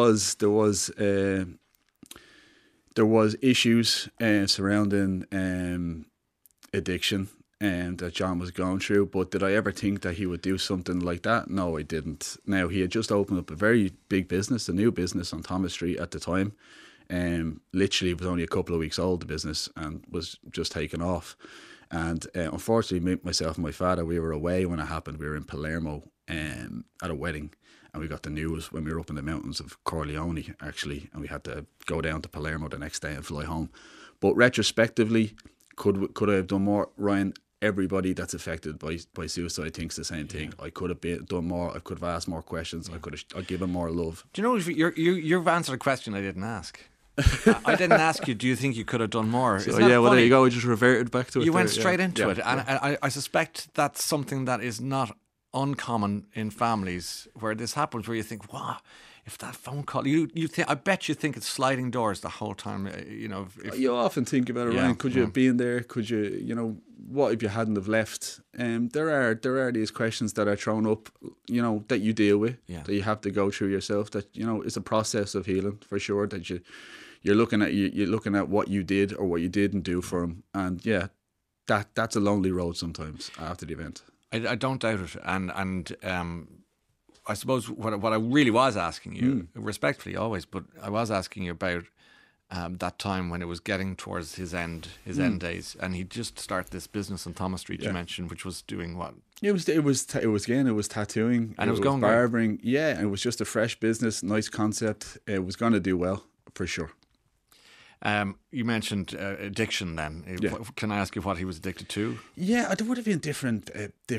was issues surrounding addiction that John was going through. But did I ever think that he would do something like that? No, I didn't. Now, he had just opened up a very big business, a new business on Thomas Street at the time. Literally, it was only a couple of weeks old, the business, and was just taken off. And unfortunately, myself and my father, we were away when it happened. We were in Palermo at a wedding. And we got the news when we were up in the mountains of Corleone, actually, and we had to go down to Palermo the next day and fly home. But retrospectively, Could I have done more, Ryan? Everybody that's affected by suicide thinks the same thing. I could have done more. I could have asked more questions. I'd given more love. Do you know, you've answered a question I didn't ask. I didn't ask you, do you think you could have done more? So, well, there you go. I just reverted back to it. You went straight into it. And I suspect that's something that is not uncommon in families where this happens, where you think, wow, if that phone call, I bet you think it's sliding doors the whole time. You often think about it, Ryan. Could you have been there? Could you, what if you hadn't have left? There are these questions that are thrown up, that you deal with, that you have to go through yourself. That it's a process of healing for sure. That you're looking at what you did or what you didn't do for him, and that's a lonely road sometimes after the event. I don't doubt it, and I suppose what I really was asking you, respectfully always, but I was asking you about that time when it was getting towards his end days, and he just started this business on Thomas Street you mentioned, which was doing what? It was tattooing, and it was going barbering. Great. Yeah, and it was just a fresh business, nice concept. It was going to do well for sure. You mentioned addiction then. Can I ask you what he was addicted to? Yeah, there would have been different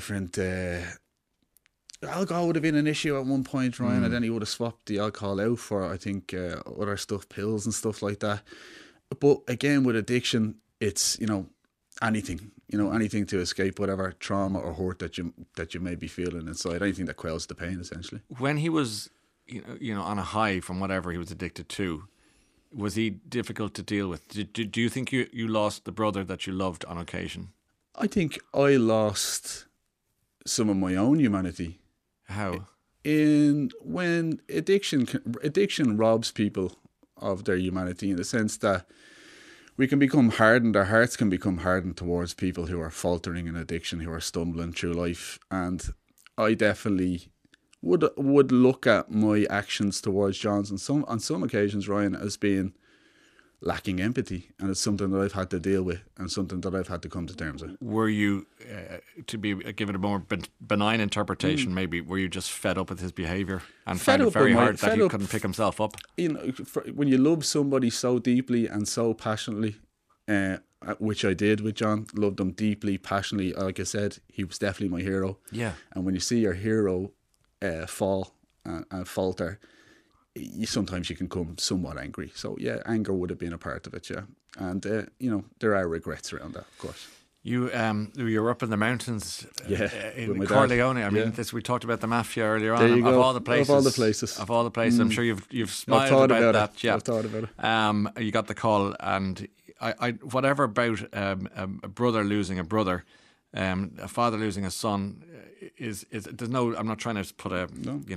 alcohol would have been an issue at one point, Ryan, and then he would have swapped the alcohol out for, I think, other stuff, pills and stuff like that. But again, with addiction, it's, anything to escape whatever trauma or hurt that you may be feeling inside, anything that quells the pain, essentially. When he was, on a high from whatever he was addicted to, was he difficult to deal with? Do you think you lost the brother that you loved on occasion? I think I lost some of my own humanity. How? When addiction robs people of their humanity, in the sense that we can become hardened, our hearts can become hardened towards people who are faltering in addiction, who are stumbling through life. And I definitely would look at my actions towards Johns on some occasions, Ryan, as being lacking empathy, and it's something that I've had to deal with and something that I've had to come to terms with. Were you, to be given a more benign interpretation, maybe, were you just fed up with his behaviour and found it very hard that he couldn't pick himself up? When you love somebody so deeply and so passionately, which I did with John, loved him deeply, passionately. Like I said, he was definitely my hero. Yeah. And when you see your hero fall and falter, sometimes you can come somewhat angry. So anger would have been a part of it, and there are regrets around that, of course. You were up in the mountains, in Corleone. I mean, we talked about the mafia earlier on. There you go. Of all the places, I'm sure you've smiled about that. Yeah, I've thought about it. You got the call, and I whatever about a brother losing a brother. A father losing a son is there's no. I'm not trying to put a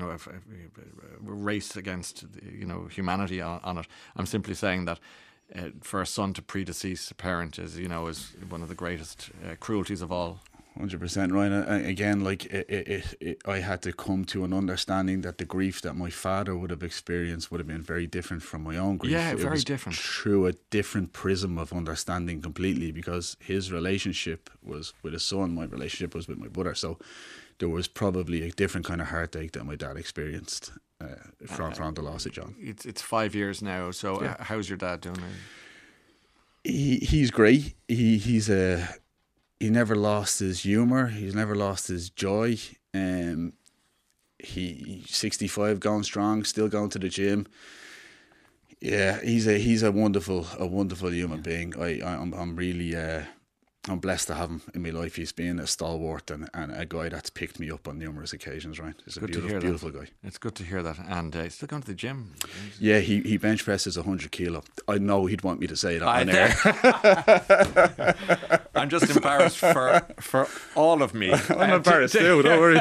race against humanity on it. I'm simply saying that for a son to predecease a parent is one of the greatest cruelties of all. 100%, Ryan. Again, I had to come to an understanding that the grief that my father would have experienced would have been very different from my own grief. Yeah, very different. Through a different prism of understanding completely, because his relationship was with his son, my relationship was with my brother. So there was probably a different kind of heartache that my dad experienced from the loss of John. It's 5 years now. So how's your dad doing? He's great. He never lost his humour. He's never lost his joy. He's 65, going strong, still going to the gym. Yeah, he's a wonderful human being. I'm really I'm blessed to have him in my life. He's been a stalwart and a guy that's picked me up on numerous occasions, right? He's a beautiful guy. It's good to hear that. And he's still going to the gym. Yeah, he bench presses 100 kilo. I know he'd want me to say that on air. I'm just embarrassed for all of me. I'm embarrassed too, don't worry.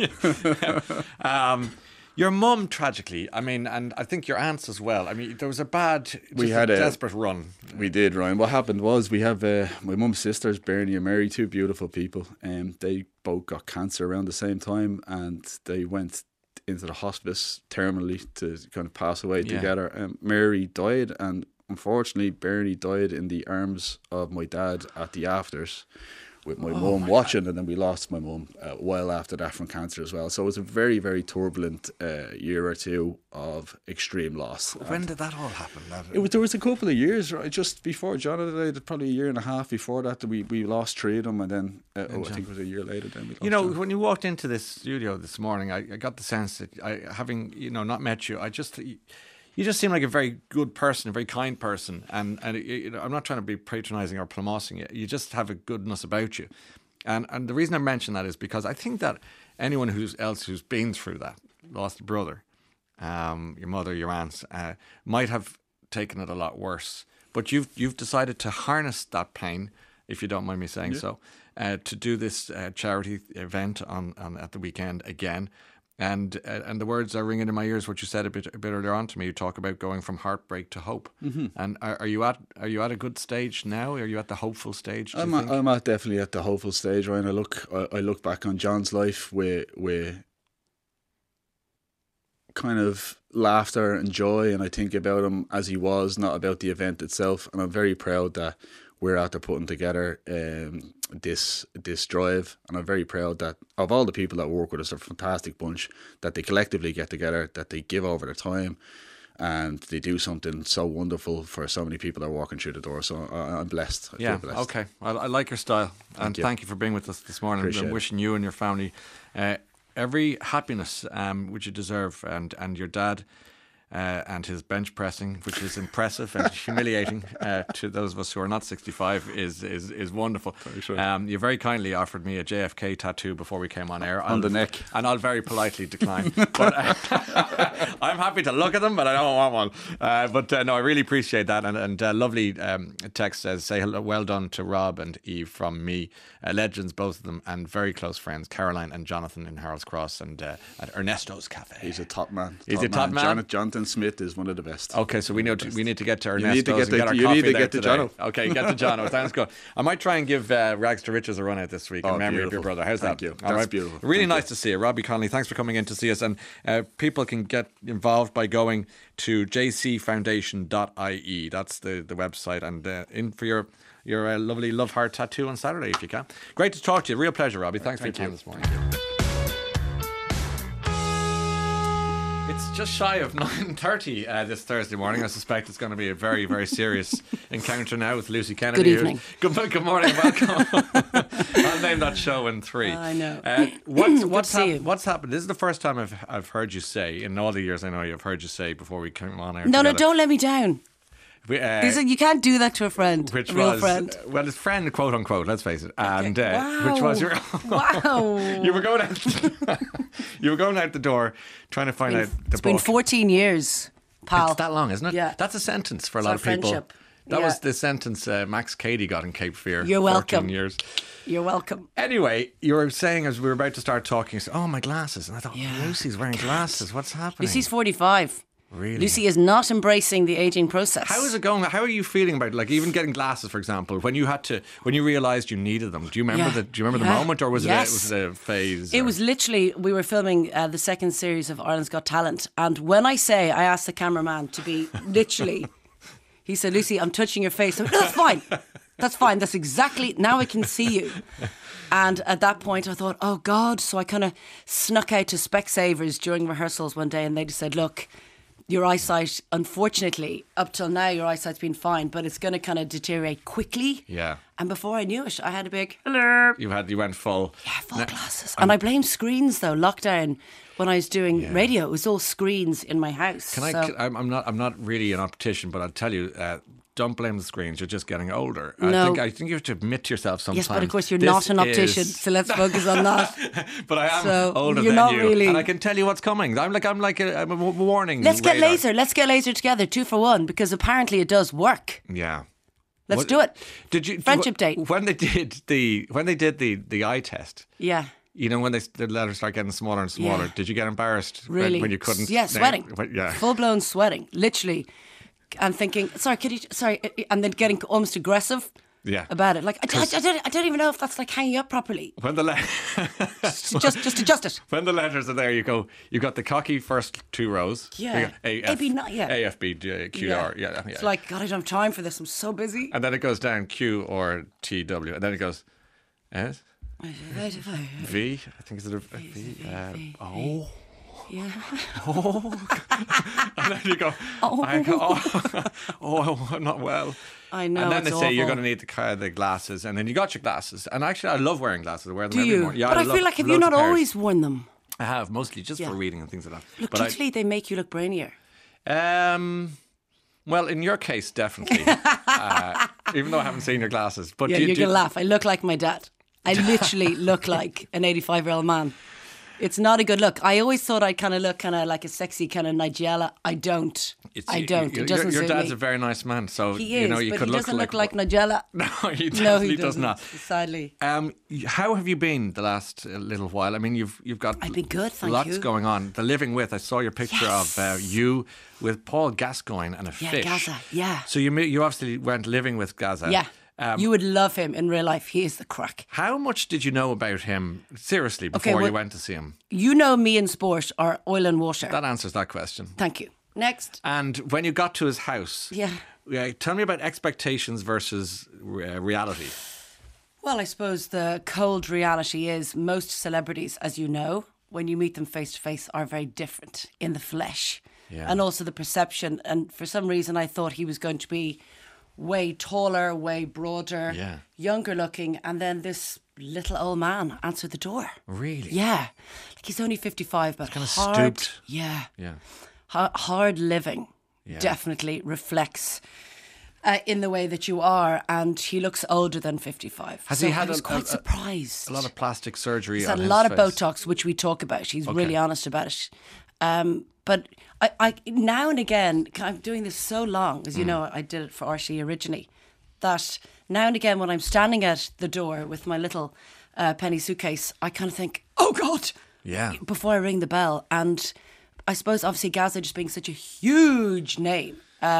Your mum, tragically, I mean, and I think your aunts as well. I mean, there was a desperate run. We did, Ryan. What happened was we have my mum's sisters, Bernie and Mary, two beautiful people. They both got cancer around the same time, and they went into the hospice terminally to kind of pass away together. Mary died, and unfortunately, Bernie died in the arms of my dad at the afters, with my mum watching, and then we lost my mum a while after that from cancer as well. So it was a very, very turbulent year or two of extreme loss. When did that all happen? There was a couple of years, right, just before Jonathan died, probably a year and a half before that we lost 3 of them, and then I think it was a year later then we lost John. When you walked into this studio this morning, I got the sense that having not met you, you just seem like a very good person, a very kind person, and I'm not trying to be patronising or plumossing you. You just have a goodness about you, and the reason I mention that is because I think that anyone who's been through that, lost a brother, your mother, your aunts, might have taken it a lot worse. But you've decided to harness that pain, if you don't mind me saying so, to do this charity event on at the weekend again. And the words are ringing in my ears. What you said a bit earlier on to me. You talk about going from heartbreak to hope. Mm-hmm. And are you at a good stage now? Are you at the hopeful stage? I'm definitely at the hopeful stage, Ryan. I look back on John's life with kind of laughter and joy, and I think about him as he was, not about the event itself. And I'm very proud that we're after putting together this drive, and I'm very proud that of all the people that work with us, they're a fantastic bunch, that they collectively get together, that they give over their time, and they do something so wonderful for so many people that are walking through the door. So I'm blessed. I feel blessed. Okay. I like your style, and thank you for being with us this morning. Appreciate I'm wishing you and your family every happiness which you deserve, and your dad. And his bench pressing, which is impressive and humiliating to those of us who are not 65, is wonderful. You very kindly offered me a JFK tattoo before we came on air. On the neck. And I'll very politely decline. But I'm happy to look at them, but I don't want one. No, I really appreciate that. And lovely text says, say hello, well done to Rob and Eve from me. Legends, both of them, and very close friends, Caroline and Jonathan in Harold's Cross and at Ernesto's Cafe. He's a top man. He's a top man. Jonathan Smith is one of the best. Okay, so we need to get to Ernesto's and get our coffee there today. Jono. Okay, get to Jono. Sounds good. I might try and give Rags to Riches a run out this week in memory of your brother. How's that? Thank you. That's beautiful. Really nice to see you. Robbie Connolly, thanks for coming in to see us. And people can get involved by going to jcfoundation.ie. That's the website. And in for your lovely love heart tattoo on Saturday if you can. Great to talk to you. Real pleasure, Robbie. Thanks for your time this morning. It's just shy of 9:30 this Thursday morning. I suspect it's going to be a very, very serious encounter now with Lucy Kennedy. Good evening. Good morning. Welcome. I'll name that show in 3. I know. What's happened? This is the first time I've heard you say, in all the years I know you, I've heard you say before we came on air. No, don't let me down. You can't do that to a friend, which a real was, friend. Well, his friend, quote unquote, let's face it, and wow. which was your. Wow. You were going out. You were going out the door, trying to find out the book. It's been 14 years, pal. It's that long, isn't it? Yeah. That's a sentence for a lot of people. Friendship. That was the sentence Max Cady got in Cape Fear. You're 14 welcome. Years. You're welcome. Anyway, you were saying as we were about to start talking, you said, "Oh, my glasses," and I thought, Lucy's wearing glasses. What's happening? Lucy's 45. Really? Lucy is not embracing the aging process. How is it going? How are you feeling about even getting glasses, for example? When you realised you needed them, do you remember the moment, or was it a phase? It was literally, we were filming the second series of Ireland's Got Talent, and when I asked the cameraman to be literally, he said, "Lucy, I'm touching your face." I went, "No, that's fine. That's fine. That's exactly, now I can see you." And at that point I thought, oh God. So I kind of snuck out to Specsavers during rehearsals one day, and they just said, "Look, your eyesight, unfortunately, up till now, your eyesight's been fine, but it's going to kind of deteriorate quickly." Yeah. And before I knew it, I had a big hello. You went full. Yeah, full glasses. And I blame screens though. Lockdown, when I was doing radio, it was all screens in my house. I'm not really an optician, but I'll tell you. Don't blame the screens. You're just getting older. No. I think you have to admit to yourself sometimes. Yes, but of course you're not an optician, so let's focus on that. But I am older than you, really. And I can tell you what's coming. I'm like a warning. Let's get laser. Let's get laser together, 2 for 1, because apparently it does work. Yeah. Let's do it. Did you friendship date? When they did the eye test? Yeah. You know, when the letters start getting smaller and smaller, did you get embarrassed when you couldn't? Yeah, sweating. Yeah. Full blown sweating, literally. And thinking, and then getting almost aggressive about it. Like, I don't even know if that's like hanging up properly. When just adjust it. When the letters are there, you got the cocky first 2 rows. Yeah. AFB, QR. Yeah. It's like, God, I don't have time for this. I'm so busy. And then it goes down Q or TW. And then it goes Yes. V. I think it's a V. Oh. Yeah. And then you go, I'm not well. I know. And then it's they say you're awful. going to need the glasses, and then you got your glasses. And actually, I love wearing glasses. I wear them Do every you? morning. Yeah, But I love feel like have you loads not of pairs. always worn them? I have, mostly just Yeah. for reading and things like that. Look, But truthfully, they make you look brainier. well, in your case, definitely. Even though I haven't seen your glasses. But Yeah, do you- you're do going you- to laugh. I look like my dad. I literally look like an 85-year-old man. It's not a good look. I always thought I'd kind of look kind of like a sexy kind of Nigella. I don't. I don't. It doesn't Your suit dad's me. a very nice man, so He you is, know you but could he look doesn't look like like Nigella. No, he No, definitely he does doesn't. not. Sadly. How have you been the last little while? I mean, you've got I've been good, thank lots you. going on. The living with. I saw your picture Yes. of you with Paul Gascoigne and a Yeah, fish. Gaza, yeah. So you obviously went living with Gaza. Yeah. Um, You would love him in real life. He is the crack. How much did you know about him seriously before well- you went to see him? You know me in sport or oil and water. That answers that question. Thank you. Next. And when you got to his house, Yeah. tell me about expectations versus reality. Well, I suppose the cold reality is most celebrities, as you know, when you meet them face to face, are very different in the flesh. Yeah. And also the perception. And for some reason, I thought he was going to be way taller, way broader, Yeah. younger looking. And then this little old man answered the door. Really? Yeah. Like he's only 55, but kinda hard. stooped. Yeah. Yeah. Hard living Yeah. definitely reflects in the way that you are, and he looks older than 55. Has So he had I was a- quite a- surprised. A lot of plastic surgery. He's on had a his lot of face. Botox, which we talk about. He's Okay. really honest about it. But I now and again, I'm doing this so long, as you know, I did it for RC originally, that now and again when I'm standing at the door with my little penny suitcase, I kind of think, oh God, Yeah. before I ring the bell. And I suppose obviously Gaza just being such a huge name,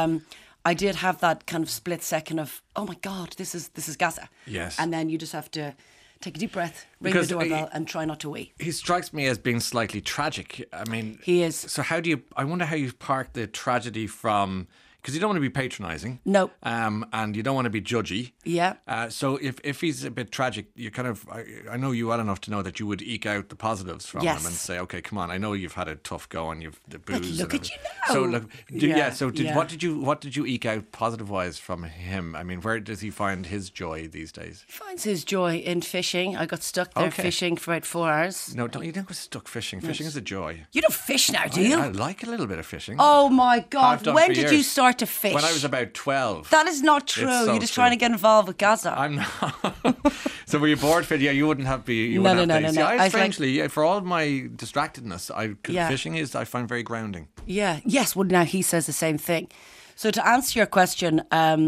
I did have that kind of split second of, oh my God, this is Gaza. Yes. And then you just have to take a deep breath, ring Because the doorbell, and try not to wee. He strikes me as being slightly tragic. I mean, He is. So I wonder how you park the tragedy from, because you don't want to be patronising. No. And you don't want to be judgy. Yeah. So if he's a bit tragic, you kind of, I know you well enough to know that you would eke out the positives from Yes. him and say, okay, come on, I know you've had a tough go and you've the booze. look and at you everything." now. So look, Yeah, So yeah. what did you eke out positive wise from him? I mean, where does he find his joy these days? He finds his joy in fishing. I got stuck there Okay. fishing for about 4 hours. No, you don't get stuck fishing. Fishing is a joy. You don't fish now, do you? I like a little bit of fishing. Oh my I've God. done When for did years. you start to fish? When I was about 12. That is not true. It's so You're just true. trying to get involved with Gaza. I'm not. So were you bored, Phil? Yeah, you wouldn't have be. You No, wouldn't no, have no, days. no, See, no. I I was like- strangely, for all my distractedness, Yeah. fishing is I find very grounding. Yeah. Yes. Well, now he says the same thing. So to answer your question,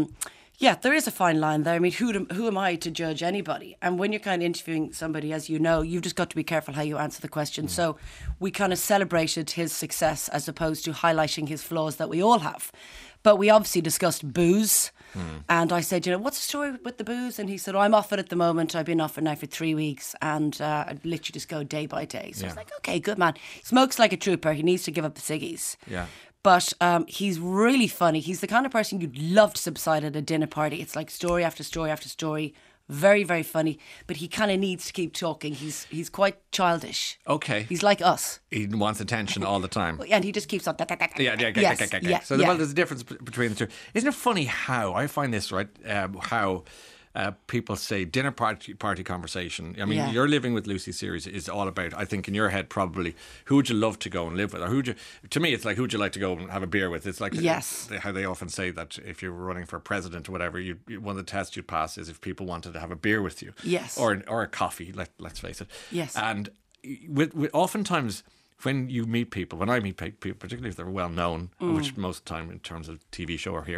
yeah, there is a fine line there. I mean, who am I to judge anybody? And when you're kind of interviewing somebody, as you know, you've just got to be careful how you answer the question. So we kind of celebrated his success as opposed to highlighting his flaws that we all have. But we obviously discussed booze. And I said, what's the story with the booze? And he said, I'm off it at the moment. I've been off it now for 3 weeks. And I literally just go day by day. So I was Yeah. like, okay, good man. He smokes like a trooper. He needs to give up the ciggies. Yeah. But he's really funny. He's the kind of person you'd love to subside at a dinner party. It's like story after story after story. Very, very funny. But he kind of needs to keep talking. He's quite childish. Okay. He's like us. He wants attention all the time. And he just keeps on. Yeah. Yes, So yeah. well, there's a difference between the two. Isn't it funny how I find this right? How people say dinner party conversation. I mean, Yeah. Your Living with Lucy series is all about. I think in your head probably who would you love to go and live with, or to me it's like who would you like to go and have a beer with. It's like Yes. how they often say that if you're running for president or whatever, one of the tests you'd pass is if people wanted to have a beer with you. Yes. Or a coffee. Let's face it. Yes. And with oftentimes. When you meet people, when I meet people, particularly if they're well known, which most of the time in terms of TV show or here,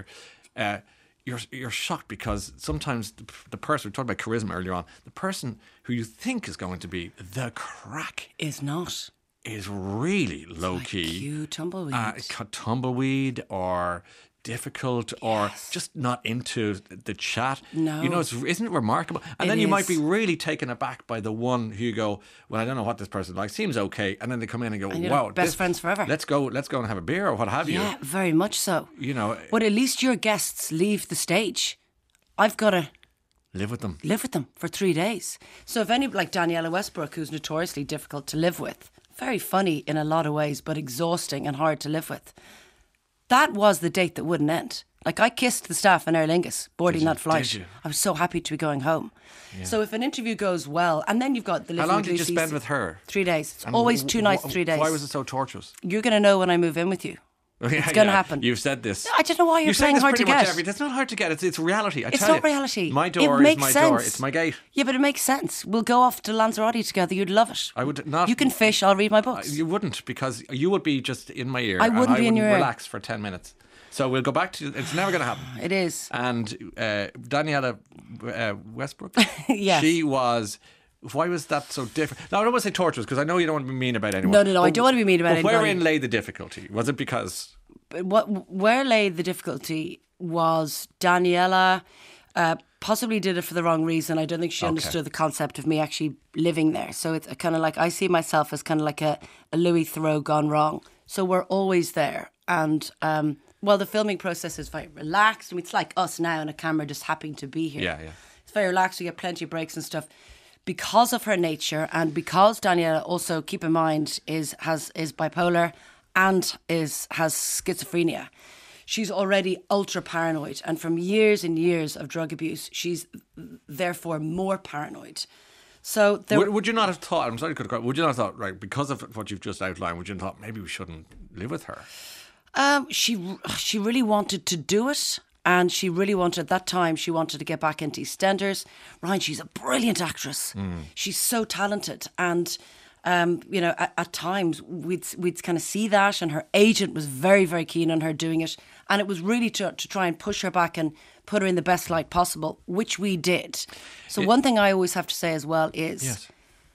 you're shocked because sometimes the person, we talked about charisma earlier on, the person who you think is going to be the crack Is not. is really low key, Cute tumbleweed. tumbleweed or difficult or just not into the chat. No. Isn't it remarkable? And It then you might is. be really taken aback by the one who you go, well, I don't know what this person likes. Seems okay. And then they come in and go, And you're wow, like best friends forever. Let's go and have a beer or what have you. Yeah, very much so. You know, But at least your guests leave the stage. I've got to Live with them. Live with them for 3 days. So if any, like Daniela Westbrook, who's notoriously difficult to live with, very funny in a lot of ways, but exhausting and hard to live with. That was the date that wouldn't end. Like, I kissed the staff in Aer Lingus boarding that flight. Did you? I was so happy to be going home. Yeah. So if an interview goes well, and then you've got the Living How long with did you Lucy spend with her? 3 days. It's always 2 nights, 3 days. Why was it so torturous? You're going to know when I move in with you. It's going to happen. You've said this. I don't know why you're saying hard to get. It's not hard to get. It's reality. It's not reality. My door is my door. It's my gate. Yeah, but it makes sense. We'll go off to Lanzarote together. You'd love it. I would not. You can fish. I'll read my books. You wouldn't, because you would be just in my ear. I wouldn't be in your ear. Relax for 10 minutes. So we'll go back to. It's never going to happen. It is. And Daniela Westbrook. Yes. She was. Why was that so different? Now, I don't want to say torturous, because I know you don't want to be mean about anyone. No. I don't want to be mean about anyone. Wherein lay the difficulty? Was it because? Where lay the difficulty was Daniela possibly did it for the wrong reason. I don't think she understood the concept of me actually living there. So it's kind of like, I see myself as kind of like a Louis Theroux gone wrong. So we're always there. And the filming process is very relaxed. I mean, it's like us now and a camera just happening to be here. Yeah. It's very relaxed. We get plenty of breaks and stuff. Because of her nature, and because Daniela also, keep in mind, is bipolar and has schizophrenia. She's already ultra paranoid, and from years and years of drug abuse, she's therefore more paranoid. So would you not have thought? I'm sorry to cut across. Would you not have thought, right, because of what you've just outlined? Would you not have thought maybe we shouldn't live with her? She really wanted to do it. And she really wanted, at that time, she wanted to get back into EastEnders. Ryan, she's a brilliant actress. She's so talented. And, at times we'd kind of see that. And her agent was very, very keen on her doing it. And it was really to try and push her back and put her in the best light possible, which we did. So one thing I always have to say as well is... Yes.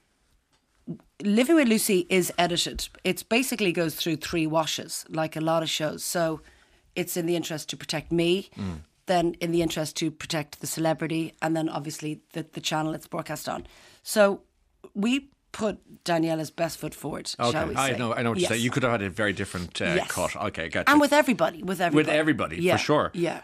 Living with Lucy is edited. It basically goes through 3 washes, like a lot of shows. So... it's in the interest to protect me, then in the interest to protect the celebrity, and then obviously the channel it's broadcast on. So we put Daniela's best foot forward, shall we say. I know what you're saying. You could have had a very different cut. Okay, gotcha. And with everybody. With everybody, for sure. Yeah.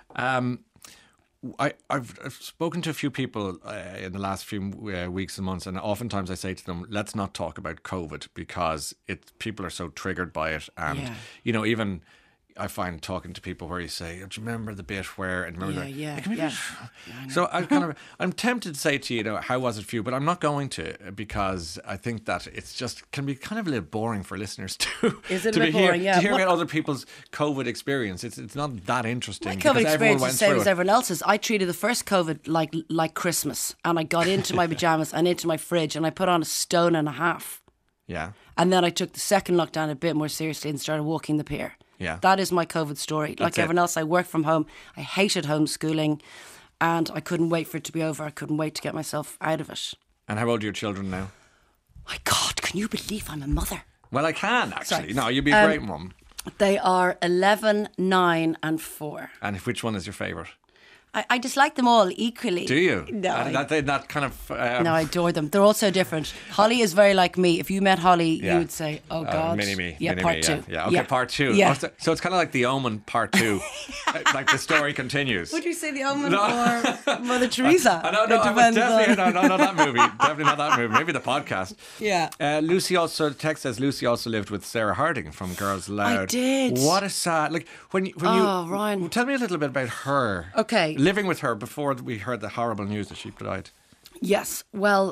I've spoken to a few people in the last few weeks and months, and oftentimes I say to them, let's not talk about COVID, because people are so triggered by it. And, even... I find talking to people where you say, do you remember the bit where... And remember that? So I'm tempted to say to you, how was it for you? But I'm not going to, because I think that it's just can be kind of a little boring for listeners too. Is it a bit boring? To hear about other people's COVID experience. It's not that interesting. My COVID experience is the same as everyone else's. I treated the first COVID like Christmas, and I got into my pajamas and into my fridge, and I put on 1.5 stones. Yeah. And then I took the second lockdown a bit more seriously and started walking the pier. Yeah. That is my COVID story. Like everyone else, I worked from home. I hated homeschooling, and I couldn't wait for it to be over. I couldn't wait to get myself out of it. And how old are your children now? My God, can you believe I'm a mother? Well, I can, actually. Sorry. No, you'd be a great mum. They are 11, 9 and 4. And which one is your favourite? I dislike them all equally. Do you? No. That kind of... No, I adore them. They're all so different. Holly is very like me. If you met Holly, you would say, oh God. Mini-me. Yeah, part 2. Yeah, okay, part 2. Yeah. So it's kind of like The Omen part 2. Like the story continues. Would you say The Omen or Mother Teresa? Not that movie. Definitely not that movie. Maybe the podcast. Yeah. Lucy also, text says Lucy also lived with Sarah Harding from Girls Aloud. I did. What a sad... Like, when you... Ryan. Tell me a little bit about her. Okay. Living with her before we heard the horrible news that she died. Yes. Well,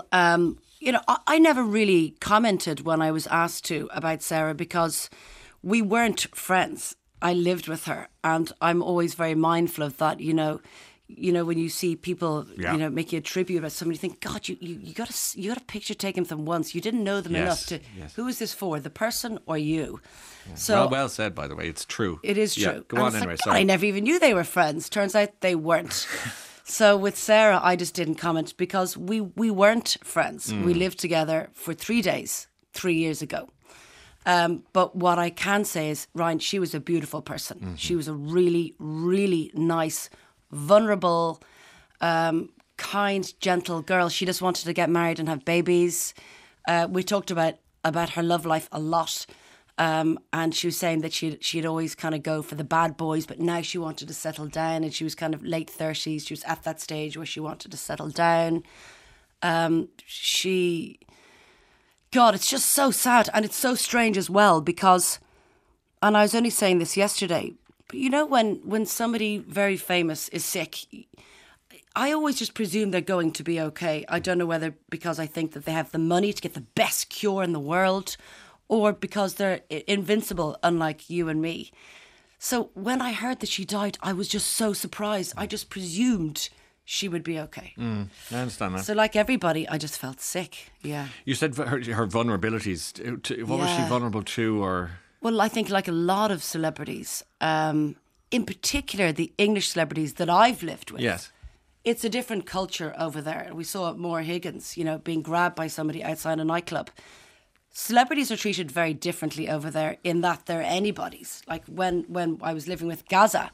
I never really commented when I was asked to about Sarah, because we weren't friends. I lived with her, and I'm always very mindful of that. When you see people, making a tribute about somebody, you think, God, you got a picture taken with them once. You didn't know them enough to. Yes. Who is this for? The person or you? Yeah. So well said, by the way. It's true. It is true. Yeah, go on anyway. Sorry. I never even knew they were friends. Turns out they weren't. So with Sarah, I just didn't comment because we weren't friends. We lived together for 3 days 3 years ago. But what I can say is, Ryan, she was a beautiful person. Mm-hmm. She was a really, really nice, vulnerable, kind, gentle girl. She just wanted to get married and have babies. We talked about her love life a lot. And she was saying that she'd always kind of go for the bad boys, but now she wanted to settle down, and she was kind of late 30s. She was at that stage where she wanted to settle down. God, it's just so sad, and it's so strange as well because, and I was only saying this yesterday, but you know when somebody very famous is sick, I always just presume they're going to be okay. I don't know whether because I think that they have the money to get the best cure in the world or because they're invincible, unlike you and me. So when I heard that she died, I was just so surprised. I just presumed she would be okay. I understand that. So like everybody, I just felt sick. Yeah. You said her vulnerabilities. What was she vulnerable to, or? Well, I think like a lot of celebrities, in particular the English celebrities that I've lived with. Yes. It's a different culture over there. We saw Maura Higgins, being grabbed by somebody outside a nightclub. Celebrities are treated very differently over there in that they're anybody's. Like when I was living with Gaza,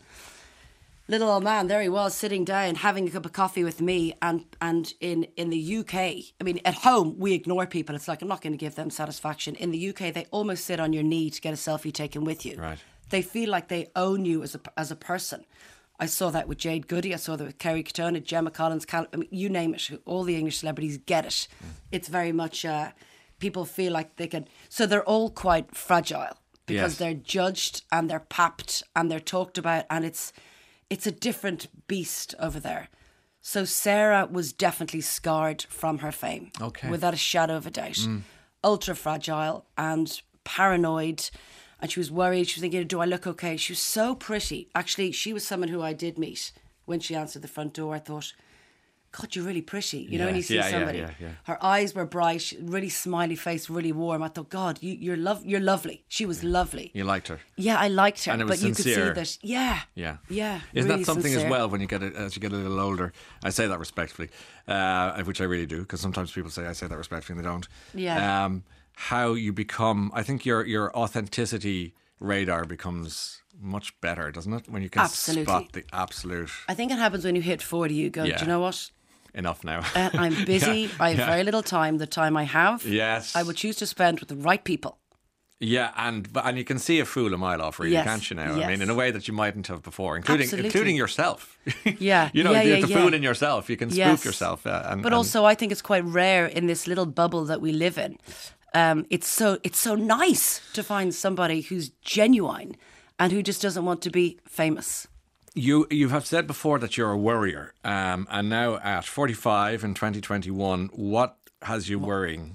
little old man, there he was sitting down having a cup of coffee with me, and in the UK, I mean, at home we ignore people. It's like, I'm not going to give them satisfaction. In the UK, they almost sit on your knee to get a selfie taken with you. Right. They feel like they own you as a person. I saw that with Jade Goody. I saw that with Kerry Katona, Gemma Collins, I mean, you name it. All the English celebrities get it. It's very much people feel like they can. So they're all quite fragile because they're judged and they're papped and they're talked about, and it's a different beast over there. So Sarah was definitely scarred from her fame, without a shadow of a doubt. Ultra fragile and paranoid. And she was worried. She was thinking, do I look okay? She was so pretty. Actually, she was someone who I did meet when she answered the front door. I thought, God, you're really pretty. You know, when you see somebody. Yeah. Her eyes were bright, really smiley face, really warm. I thought, God, you're lovely. She was lovely. You liked her? Yeah, I liked her. And it was sincere. You could see that. Yeah. Isn't really that something sincere. as well when you as you get a little older? I say that respectfully, which I really do, because sometimes people say I say that respectfully and they don't. Yeah. How you become, I think your authenticity radar becomes much better, doesn't it? When you can spot the absolute. I think it happens when you hit 40. You go, do you know what? Enough now. I'm busy. I have very little time. The time I have, I would choose to spend with the right people. Yeah, and you can see a fool a mile off, really, can't you now? I mean, in a way that you mightn't have before, including yourself. Yeah. The fool in yourself. You can spook yourself. But also, I think it's quite rare in this little bubble that we live in. It's so nice to find somebody who's genuine and who just doesn't want to be famous. You have said before that you're a worrier, and now at 45 in 2021, what has you worrying?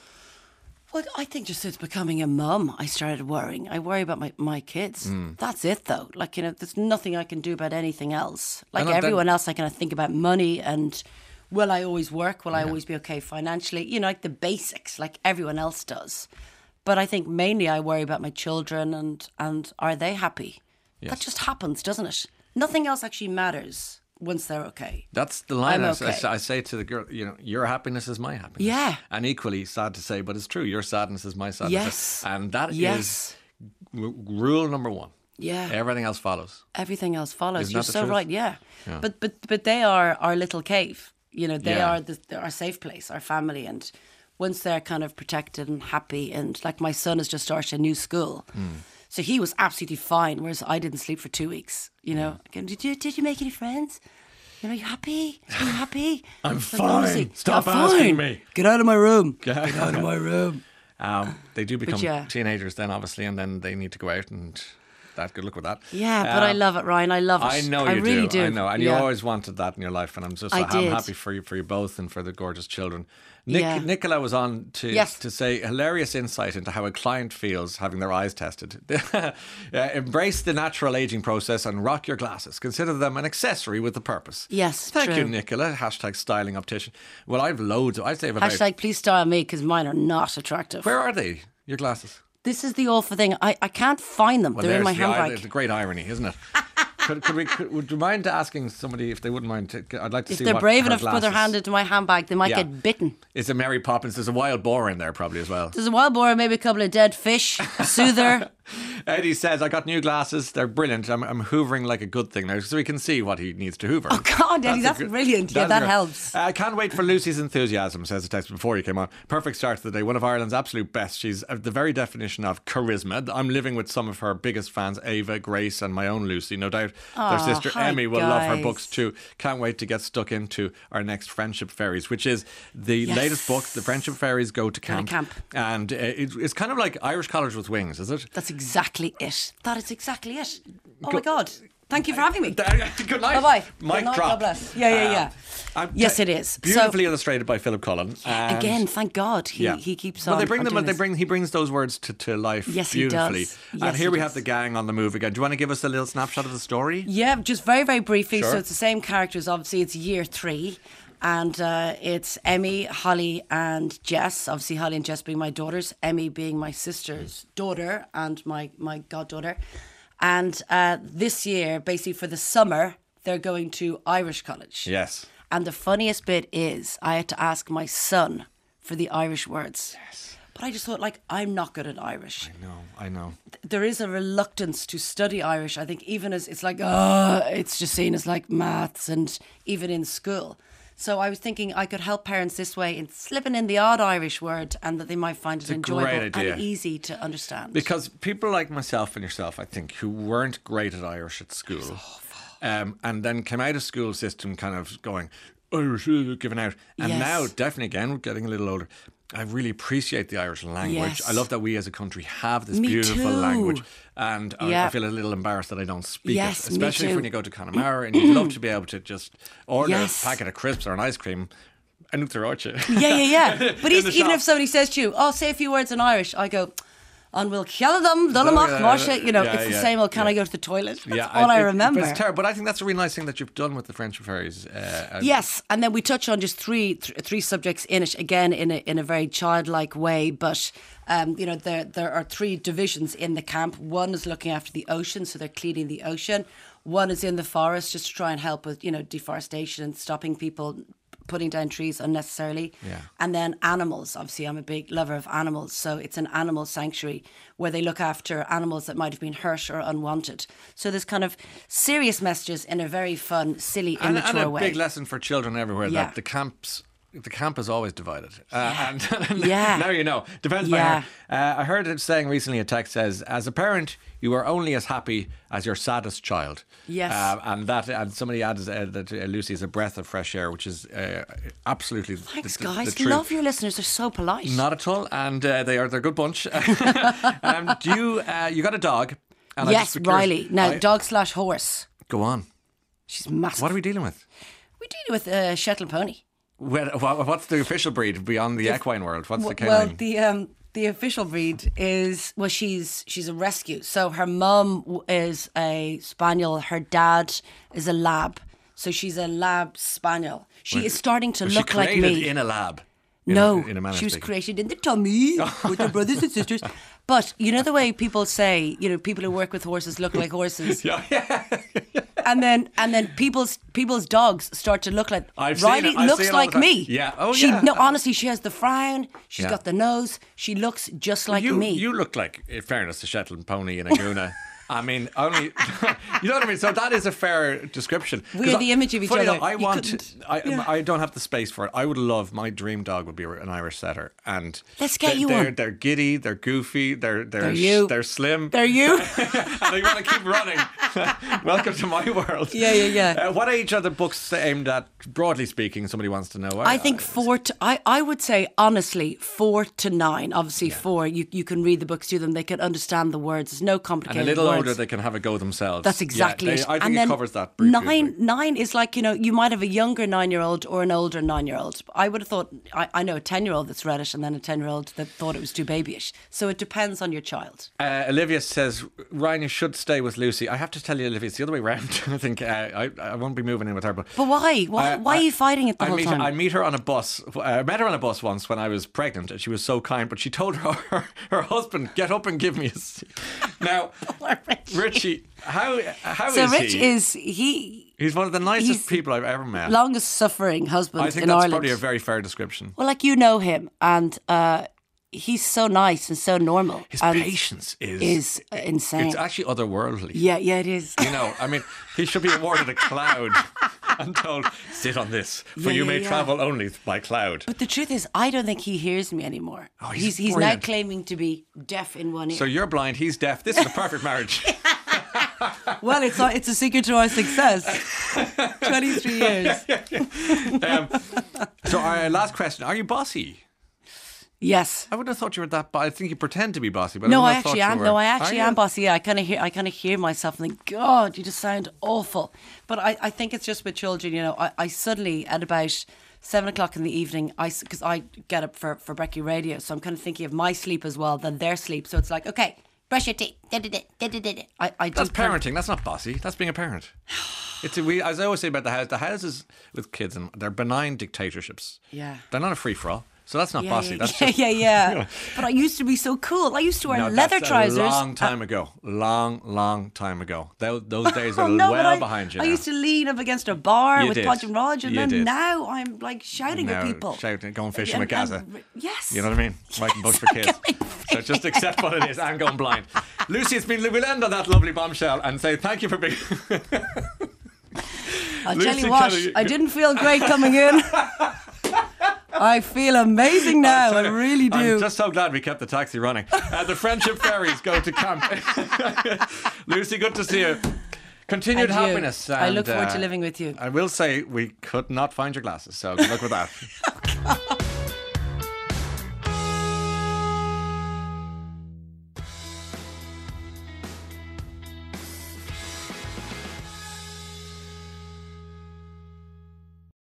Well, I think just since becoming a mum, I started worrying. I worry about my kids. That's it, though. Like, there's nothing I can do about anything else. Like everyone else, I kind of think about money and will I always work? Will I always be okay financially? Like the basics, like everyone else does. But I think mainly I worry about my children and are they happy? Yes. That just happens, doesn't it? Nothing else actually matters once they're okay. That's the line I okay. say to the girl, your happiness is my happiness. Yeah. And equally sad to say, but it's true, your sadness is my sadness. Yes. And that is rule number one. Yeah. Everything else follows. Everything else follows. Isn't You're that the so truth? right, yeah. But they are our little cave. They are our safe place, our family. And once they're kind of protected and happy, and like my son has just started a new school. So he was absolutely fine, whereas I didn't sleep for 2 weeks. Did you make any friends? Are you happy? Are you happy? I'm fine. Stop asking me. Get out of my room. Get out of my room. They do become teenagers then, obviously, and then they need to go out and good luck with that. Yeah, but I love it, Ryan. I love it. I know I really do. I know, and you always wanted that in your life, and I'm happy for you both and for the gorgeous children. Nicola was on to say hilarious insight into how a client feels having their eyes tested. Embrace the natural aging process and rock your glasses. Consider them an accessory with a purpose. Yes, Thank true. you, Nicola. # styling optician. Well, I've loads. I'd say about # please style me because mine are not attractive. Where are they? Your glasses? This is the awful thing. I can't find them. They're in my handbag. It's a great irony, isn't it? Would you mind asking somebody if they wouldn't mind? I'd like to see if they're brave enough to put their hand into my handbag, they might get bitten. It's a Mary Poppins. There's a wild boar in there probably as well. There's a wild boar, maybe a couple of dead fish, a soother. Eddie says, I got new glasses. They're brilliant. I'm hoovering like a good thing now so we can see what he needs to hoover. Oh, God, Eddie, that's brilliant. Yeah, that great. helps. I can't wait for Lucy's enthusiasm, says the text before you came on. Perfect start to the day. One of Ireland's absolute best. She's the very definition of charisma. I'm living with some of her biggest fans, Ava, Grace, and my own Lucy. No doubt their sister hi, Emmy will love her guys. books too. Can't wait to get stuck into our next Friendship Fairies, which is the latest book. The Friendship Fairies go to camp. And it's kind of like Irish College with Wings, is it? That's exactly it. That is exactly it. Oh, my God. Thank you for having me. Good night. Bye-bye. Mic Good night, drop. God bless. Yeah. Yes, it is. Beautifully illustrated by Philip Cullen. And again, thank God he keeps on. Well, they bring them. doing this. He brings those words to life. Yes, he beautifully. does. Yes, and here he we does. have the gang on the move again. Do you want to give us a little snapshot of the story? Yeah, just very, very briefly. Sure. So it's the same characters. Obviously, it's year 3. And it's Emmy, Holly, and Jess. Obviously, Holly and Jess being my daughters. Emmy being my sister's daughter and my goddaughter. And this year, basically for the summer, they're going to Irish College. Yes. And the funniest bit is I had to ask my son for the Irish words. Yes. But I just thought, I'm not good at Irish. I know. There is a reluctance to study Irish. I think even as it's it's just seen as like maths and even in school. So I was thinking I could help parents this way in slipping in the odd Irish word and that they might find it enjoyable and easy to understand. Because people like myself and yourself, I think, who weren't great at Irish at school and then came out of school system kind of going, Irish, giving out. And now, definitely again, getting a little older, I really appreciate the Irish language. Yes. I love that we as a country have this Me beautiful too. language. And I feel a little embarrassed that I don't speak Yes, it. me Especially too. when you go to Connemara and you'd love to be able to just order Yes. a packet of crisps or an ice cream. And they're Yeah. But In the even shop. if somebody says to you, say a few words in Irish, I go, "On will kill them, it's the same old, can I go to the toilet? That's all I remember. But it's terrible. But I think that's a really nice thing that you've done with the Friendship Fairies. Yes, and then we touch on just three subjects in it, again in a very childlike way, but there are 3 divisions in the camp. One is looking after the ocean, so they're cleaning the ocean. One is in the forest, just to try and help with deforestation and stopping people putting down trees unnecessarily. Yeah. And then animals. Obviously, I'm a big lover of animals, so it's an animal sanctuary where they look after animals that might have been hurt or unwanted. So there's kind of serious messages in a very fun, silly, immature and a way. big lesson for children everywhere that the camp is always divided. And now you know. Depends by how. I heard it saying recently, a text says, as a parent, you are only as happy as your saddest child. Yes. And somebody adds that Lucy is a breath of fresh air, which is absolutely Thanks, the guys. truth. Love your listeners. They're so polite. Not at all. And they're a good bunch. You got a dog. And yes, Riley. Now, dog/horse. Go on. She's massive. What are we dealing with? We're dealing with a Shetland pony. What's the official breed beyond the equine world? What's the canine? Well, the official breed is she's a rescue. So her mum is a spaniel. Her dad is a lab. So she's a lab spaniel. She is starting to look like me. She created in a lab. In a manner she was speaking. created in the tummy with her brothers and sisters. But you know the way people say, people who work with horses look like horses. And then people's dogs start to look like Riley looks like me. Yeah. No, honestly, she has the frown. She's got the nose. She looks just like me. You look like, in fairness, a Shetland pony in a Guna. I mean, only you know what I mean. So that is a fair description. We have the image of each other. I don't have the space for it. I would love, my dream dog would be an Irish setter, and let's get you one. They're giddy, they're goofy, they're slim. They're you. And they want to keep running. Welcome to my world. Yeah. What age are the books aimed at? Broadly speaking, somebody wants to know. I think 4 to. I would say honestly 4 to 9. Obviously 4. You can read the books to them. They can understand the words. There's no complicated and a little words. older, they can have a go themselves. That's exactly it. I think and it then covers that briefly. 9 is like, you might have a younger 9-year-old or an older 9-year-old. I would have thought, I know a 10-year-old that's read it and then a 10-year-old that thought it was too babyish. So it depends on your child. Olivia says, Ryan, you should stay with Lucy. I have to tell you, Olivia, it's the other way around. I think I won't be moving in with her. But why? Why are you fighting it the whole time? I met her on a bus. I met her on a bus once when I was pregnant, and she was so kind. But she told her husband, "Get up and give me a seat." Now, Richie, how so is Rich he? is he? He's one of the nicest people I've ever met. Longest suffering husband in I think Ireland. that's probably a very fair description. Well, like, you know him, and he's so nice and so normal. His and patience is insane. It's actually otherworldly. Yeah, it is. You know, I mean, he should be awarded a cloud and told, sit on this, for you may travel only by cloud. But the truth is, I don't think he hears me anymore. Oh, he's now brilliant. claiming to be deaf in one ear. So you're blind, he's deaf. This is a perfect marriage. Well, it's a secret to our success. 23 years. So our last question, are you bossy? Yes. I wouldn't have thought you were that bossy. I think you pretend to be bossy, but No, I I wouldn't have actually thought am. you No, were. I actually Are you? am bossy. Yeah, I kind of hear myself and think, God, you just sound awful. But I think it's just with children, you know. I suddenly, at about 7 o'clock in the evening, because I get up for Brekkie Radio, so I'm kind of thinking of my sleep as well than their sleep. So it's like, okay, brush your teeth. I That's parenting. That's not bossy. That's being a parent. As I always say about the houses with kids, and they're benign dictatorships. Yeah. They're not a free-for-all. So that's not bossy. That's yeah, just, yeah. But I used to be so cool. I used to wear leather trousers. A long time ago. Long time ago. Those days are but well behind you I now. used to lean up against a bar You with did. Podge and Rog, and You then did. now I'm like shouting at people. Shouting, going fishing with Gaza. Yes. You know what I mean? Writing books for kids. So just accept what it is and going blind. Lucy, we'll end on that lovely bombshell and say thank you for being... I'll Lucy tell you what, Kelly- I didn't feel great coming in. I feel amazing now. I really do. I'm just so glad we kept the taxi running. The Friendship Ferries go to camp. Lucy, good to see you. Continued And you. happiness. I And, look forward to living with you. I will say we could not find your glasses, so good luck with that.